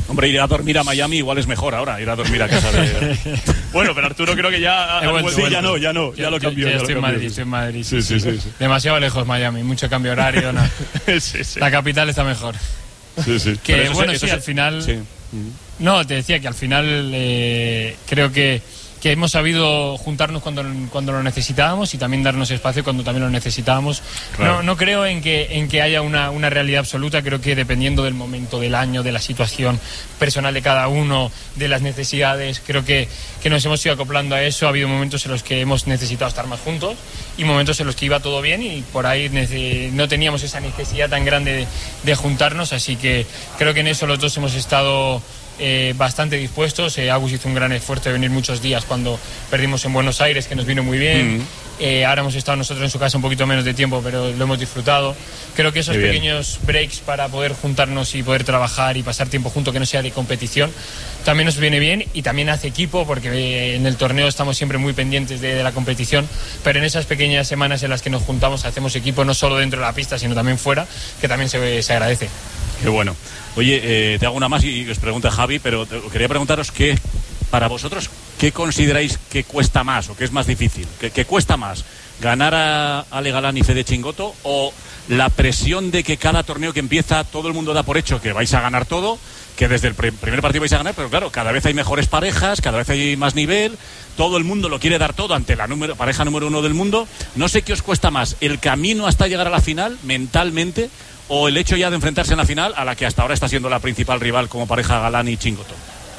Hombre, ir a dormir a Miami igual es mejor ahora, ir a dormir a casa de... Bueno, pero Arturo creo que ya... Sí, ya lo cambió. Estoy en Madrid. Sí. Demasiado lejos Miami, mucho cambio horario. No. Sí. La capital está mejor. Sí. Que al final... Sí. No, te decía que al final creo que hemos sabido juntarnos cuando lo necesitábamos y también darnos espacio cuando también lo necesitábamos. Claro. No creo en que haya una realidad absoluta. Creo que dependiendo del momento del año, de la situación personal de cada uno, de las necesidades, creo que nos hemos ido acoplando a eso. Ha habido momentos en los que hemos necesitado estar más juntos y momentos en los que iba todo bien y por ahí no teníamos esa necesidad tan grande de juntarnos, así que creo que en eso los dos hemos estado bastante dispuestos. Agus hizo un gran esfuerzo de venir muchos días cuando perdimos en Buenos Aires, que nos vino muy bien. Ahora hemos estado nosotros en su casa un poquito menos de tiempo, pero lo hemos disfrutado. Creo que esos pequeños breaks para poder juntarnos y poder trabajar y pasar tiempo junto, que no sea de competición, también nos viene bien y también hace equipo, porque en el torneo estamos siempre muy pendientes de la competición, pero en esas pequeñas semanas en las que nos juntamos hacemos equipo, no solo dentro de la pista sino también fuera, que también se agradece. Qué bueno. Oye, te hago una más y os pregunta Javi, pero quería preguntaros para vosotros, ¿qué consideráis que cuesta más o qué es más difícil? ¿Qué cuesta más? ¿Ganar a Ale Galán y Fede Chingoto o la presión de que cada torneo que empieza todo el mundo da por hecho que vais a ganar todo, que desde el primer partido vais a ganar, pero claro, cada vez hay mejores parejas, cada vez hay más nivel, todo el mundo lo quiere dar todo ante la pareja número 1 del mundo? No sé qué os cuesta más, el camino hasta llegar a la final mentalmente o el hecho ya de enfrentarse en la final a la que hasta ahora está siendo la principal rival como pareja Galán y Chingoto.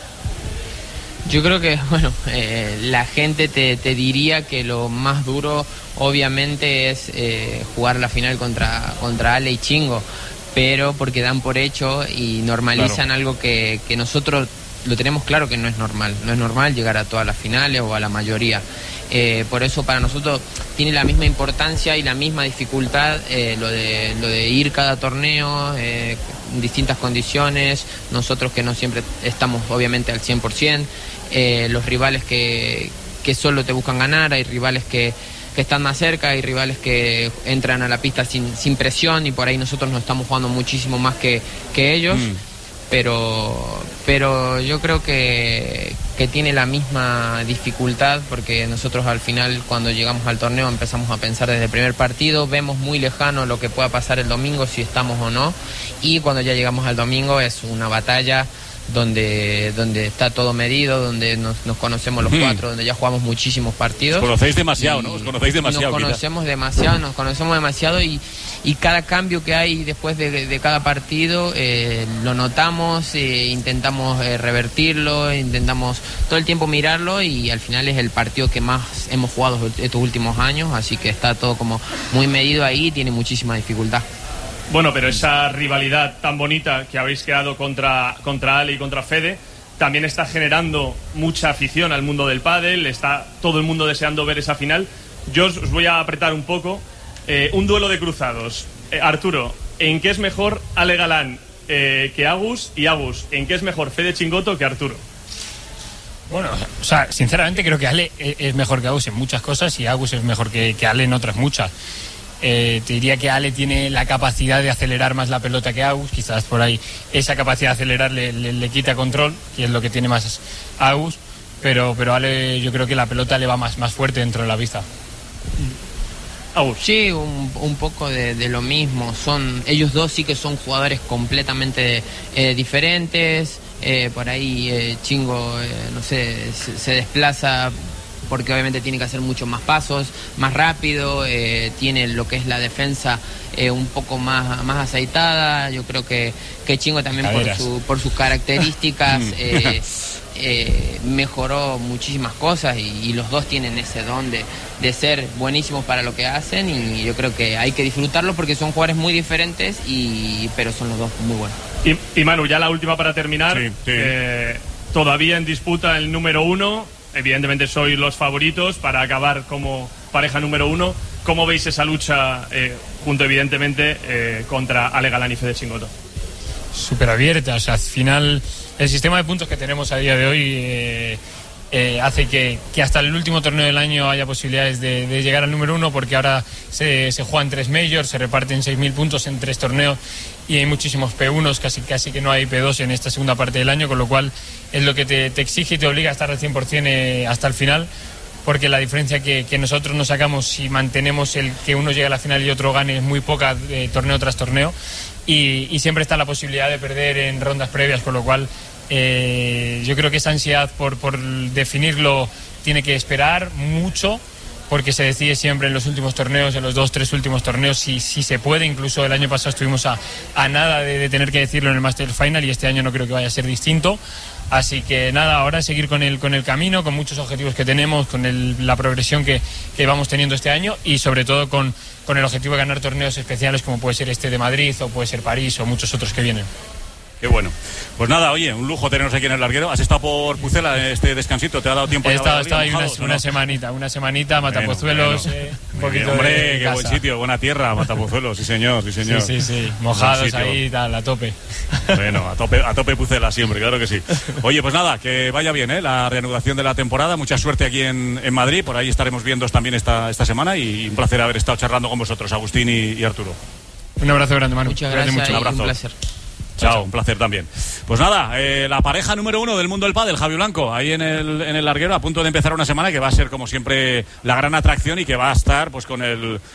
Yo creo que, la gente te diría que lo más duro obviamente es jugar la final contra Ale y Chingo, pero porque dan por hecho y normalizan algo que nosotros lo tenemos claro que no es normal. No es normal llegar a todas las finales o a la mayoría. Por eso para nosotros tiene la misma importancia y la misma dificultad lo de ir cada torneo en distintas condiciones, nosotros que no siempre estamos obviamente al 100%, los rivales que solo te buscan ganar, hay rivales que están más cerca, hay rivales que entran a la pista sin presión y por ahí nosotros nos estamos jugando muchísimo más que ellos. Pero yo creo que tiene la misma dificultad, porque nosotros al final cuando llegamos al torneo empezamos a pensar desde el primer partido, vemos muy lejano lo que pueda pasar el domingo, si estamos o no, y cuando ya llegamos al domingo es una batalla donde está todo medido, donde nos conocemos los cuatro, donde ya jugamos muchísimos partidos. Os conocéis demasiado, ¿no? Os conocéis demasiado. Nos conocemos demasiado y cada cambio que hay después de cada partido lo notamos, intentamos revertirlo, intentamos todo el tiempo mirarlo y al final es el partido que más hemos jugado estos últimos años, así que está todo como muy medido ahí y tiene muchísima dificultad. Bueno, pero esa rivalidad tan bonita que habéis creado contra Ale y contra Fede también está generando mucha afición al mundo del pádel, está todo el mundo deseando ver esa final. Yo os voy a apretar un poco. Un duelo de cruzados. Arturo, ¿en qué es mejor Ale Galán que Agus? Y Agus, ¿en qué es mejor Fede Chingoto que Arturo? Bueno, o sea, sinceramente creo que Ale es mejor que Agus en muchas cosas y Agus es mejor que Ale en otras muchas. Te diría que Ale tiene la capacidad de acelerar más la pelota que Agus, quizás por ahí esa capacidad de acelerar le quita control, que es lo que tiene más Agus, pero Ale yo creo que la pelota le va más fuerte dentro de la pista. Sí, un poco de lo mismo. Ellos dos sí que son jugadores completamente diferentes. Por ahí Chingo, no sé, se desplaza porque obviamente tiene que hacer muchos más pasos, más rápido, tiene lo que es la defensa un poco más aceitada. Yo creo que Chingo también por sus características mejoró muchísimas cosas y los dos tienen ese don de ser buenísimos para lo que hacen y yo creo que hay que disfrutarlo porque son jugadores muy diferentes pero son los dos muy buenos. Y Manu, ya la última para terminar. Sí. Todavía en disputa el número 1. Evidentemente sois los favoritos para acabar como pareja número 1. ¿Cómo veis esa lucha junto evidentemente contra Ale Galán y Fede Chingoto? Súper abierta, o sea, al final el sistema de puntos que tenemos a día de hoy hace que hasta el último torneo del año haya posibilidades de llegar al número 1, porque ahora se juegan 3 majors, se reparten 6.000 puntos en 3 torneos y hay muchísimos P1s, casi que no hay P2 en esta segunda parte del año, con lo cual es lo que te exige y te obliga a estar al 100% hasta el final, porque la diferencia que nosotros nos sacamos si mantenemos el que uno llegue a la final y otro gane es muy poca, torneo tras torneo, y siempre está la posibilidad de perder en rondas previas, con lo cual yo creo que esa ansiedad por definirlo tiene que esperar mucho, porque se decide siempre en los últimos torneos, en los 2-3 últimos torneos, si se puede. Incluso el año pasado estuvimos a nada de tener que decirlo en el Masters Final, y este año no creo que vaya a ser distinto. Así que nada, ahora seguir con el camino, con muchos objetivos que tenemos, con la progresión que vamos teniendo este año, y sobre todo con el objetivo de ganar torneos especiales como puede ser este de Madrid, o puede ser París, o muchos otros que vienen. Qué bueno. Pues nada, oye, un lujo tenernos aquí en el larguero. ¿Has estado por Pucela este descansito? ¿Te ha dado tiempo? He estado ahí una semanita, Matapozuelos. Un poquito hombre, qué buen sitio, buena tierra, Matapozuelos, sí señor. Sí, mojados ahí, tal, a tope. Bueno, a tope Pucela siempre, claro que sí. Oye, pues nada, que vaya bien, la reanudación de la temporada. Mucha suerte aquí en Madrid, por ahí estaremos viendo también esta semana, y un placer haber estado charlando con vosotros, Agustín y Arturo. Un abrazo grande, Manu. Muchas gracias, un abrazo. Un placer. Chao, un placer también. Pues nada, la pareja número 1 del mundo del pádel, Javi Blanco, ahí en el larguero, a punto de empezar una semana que va a ser, como siempre, la gran atracción, y que va a estar pues con el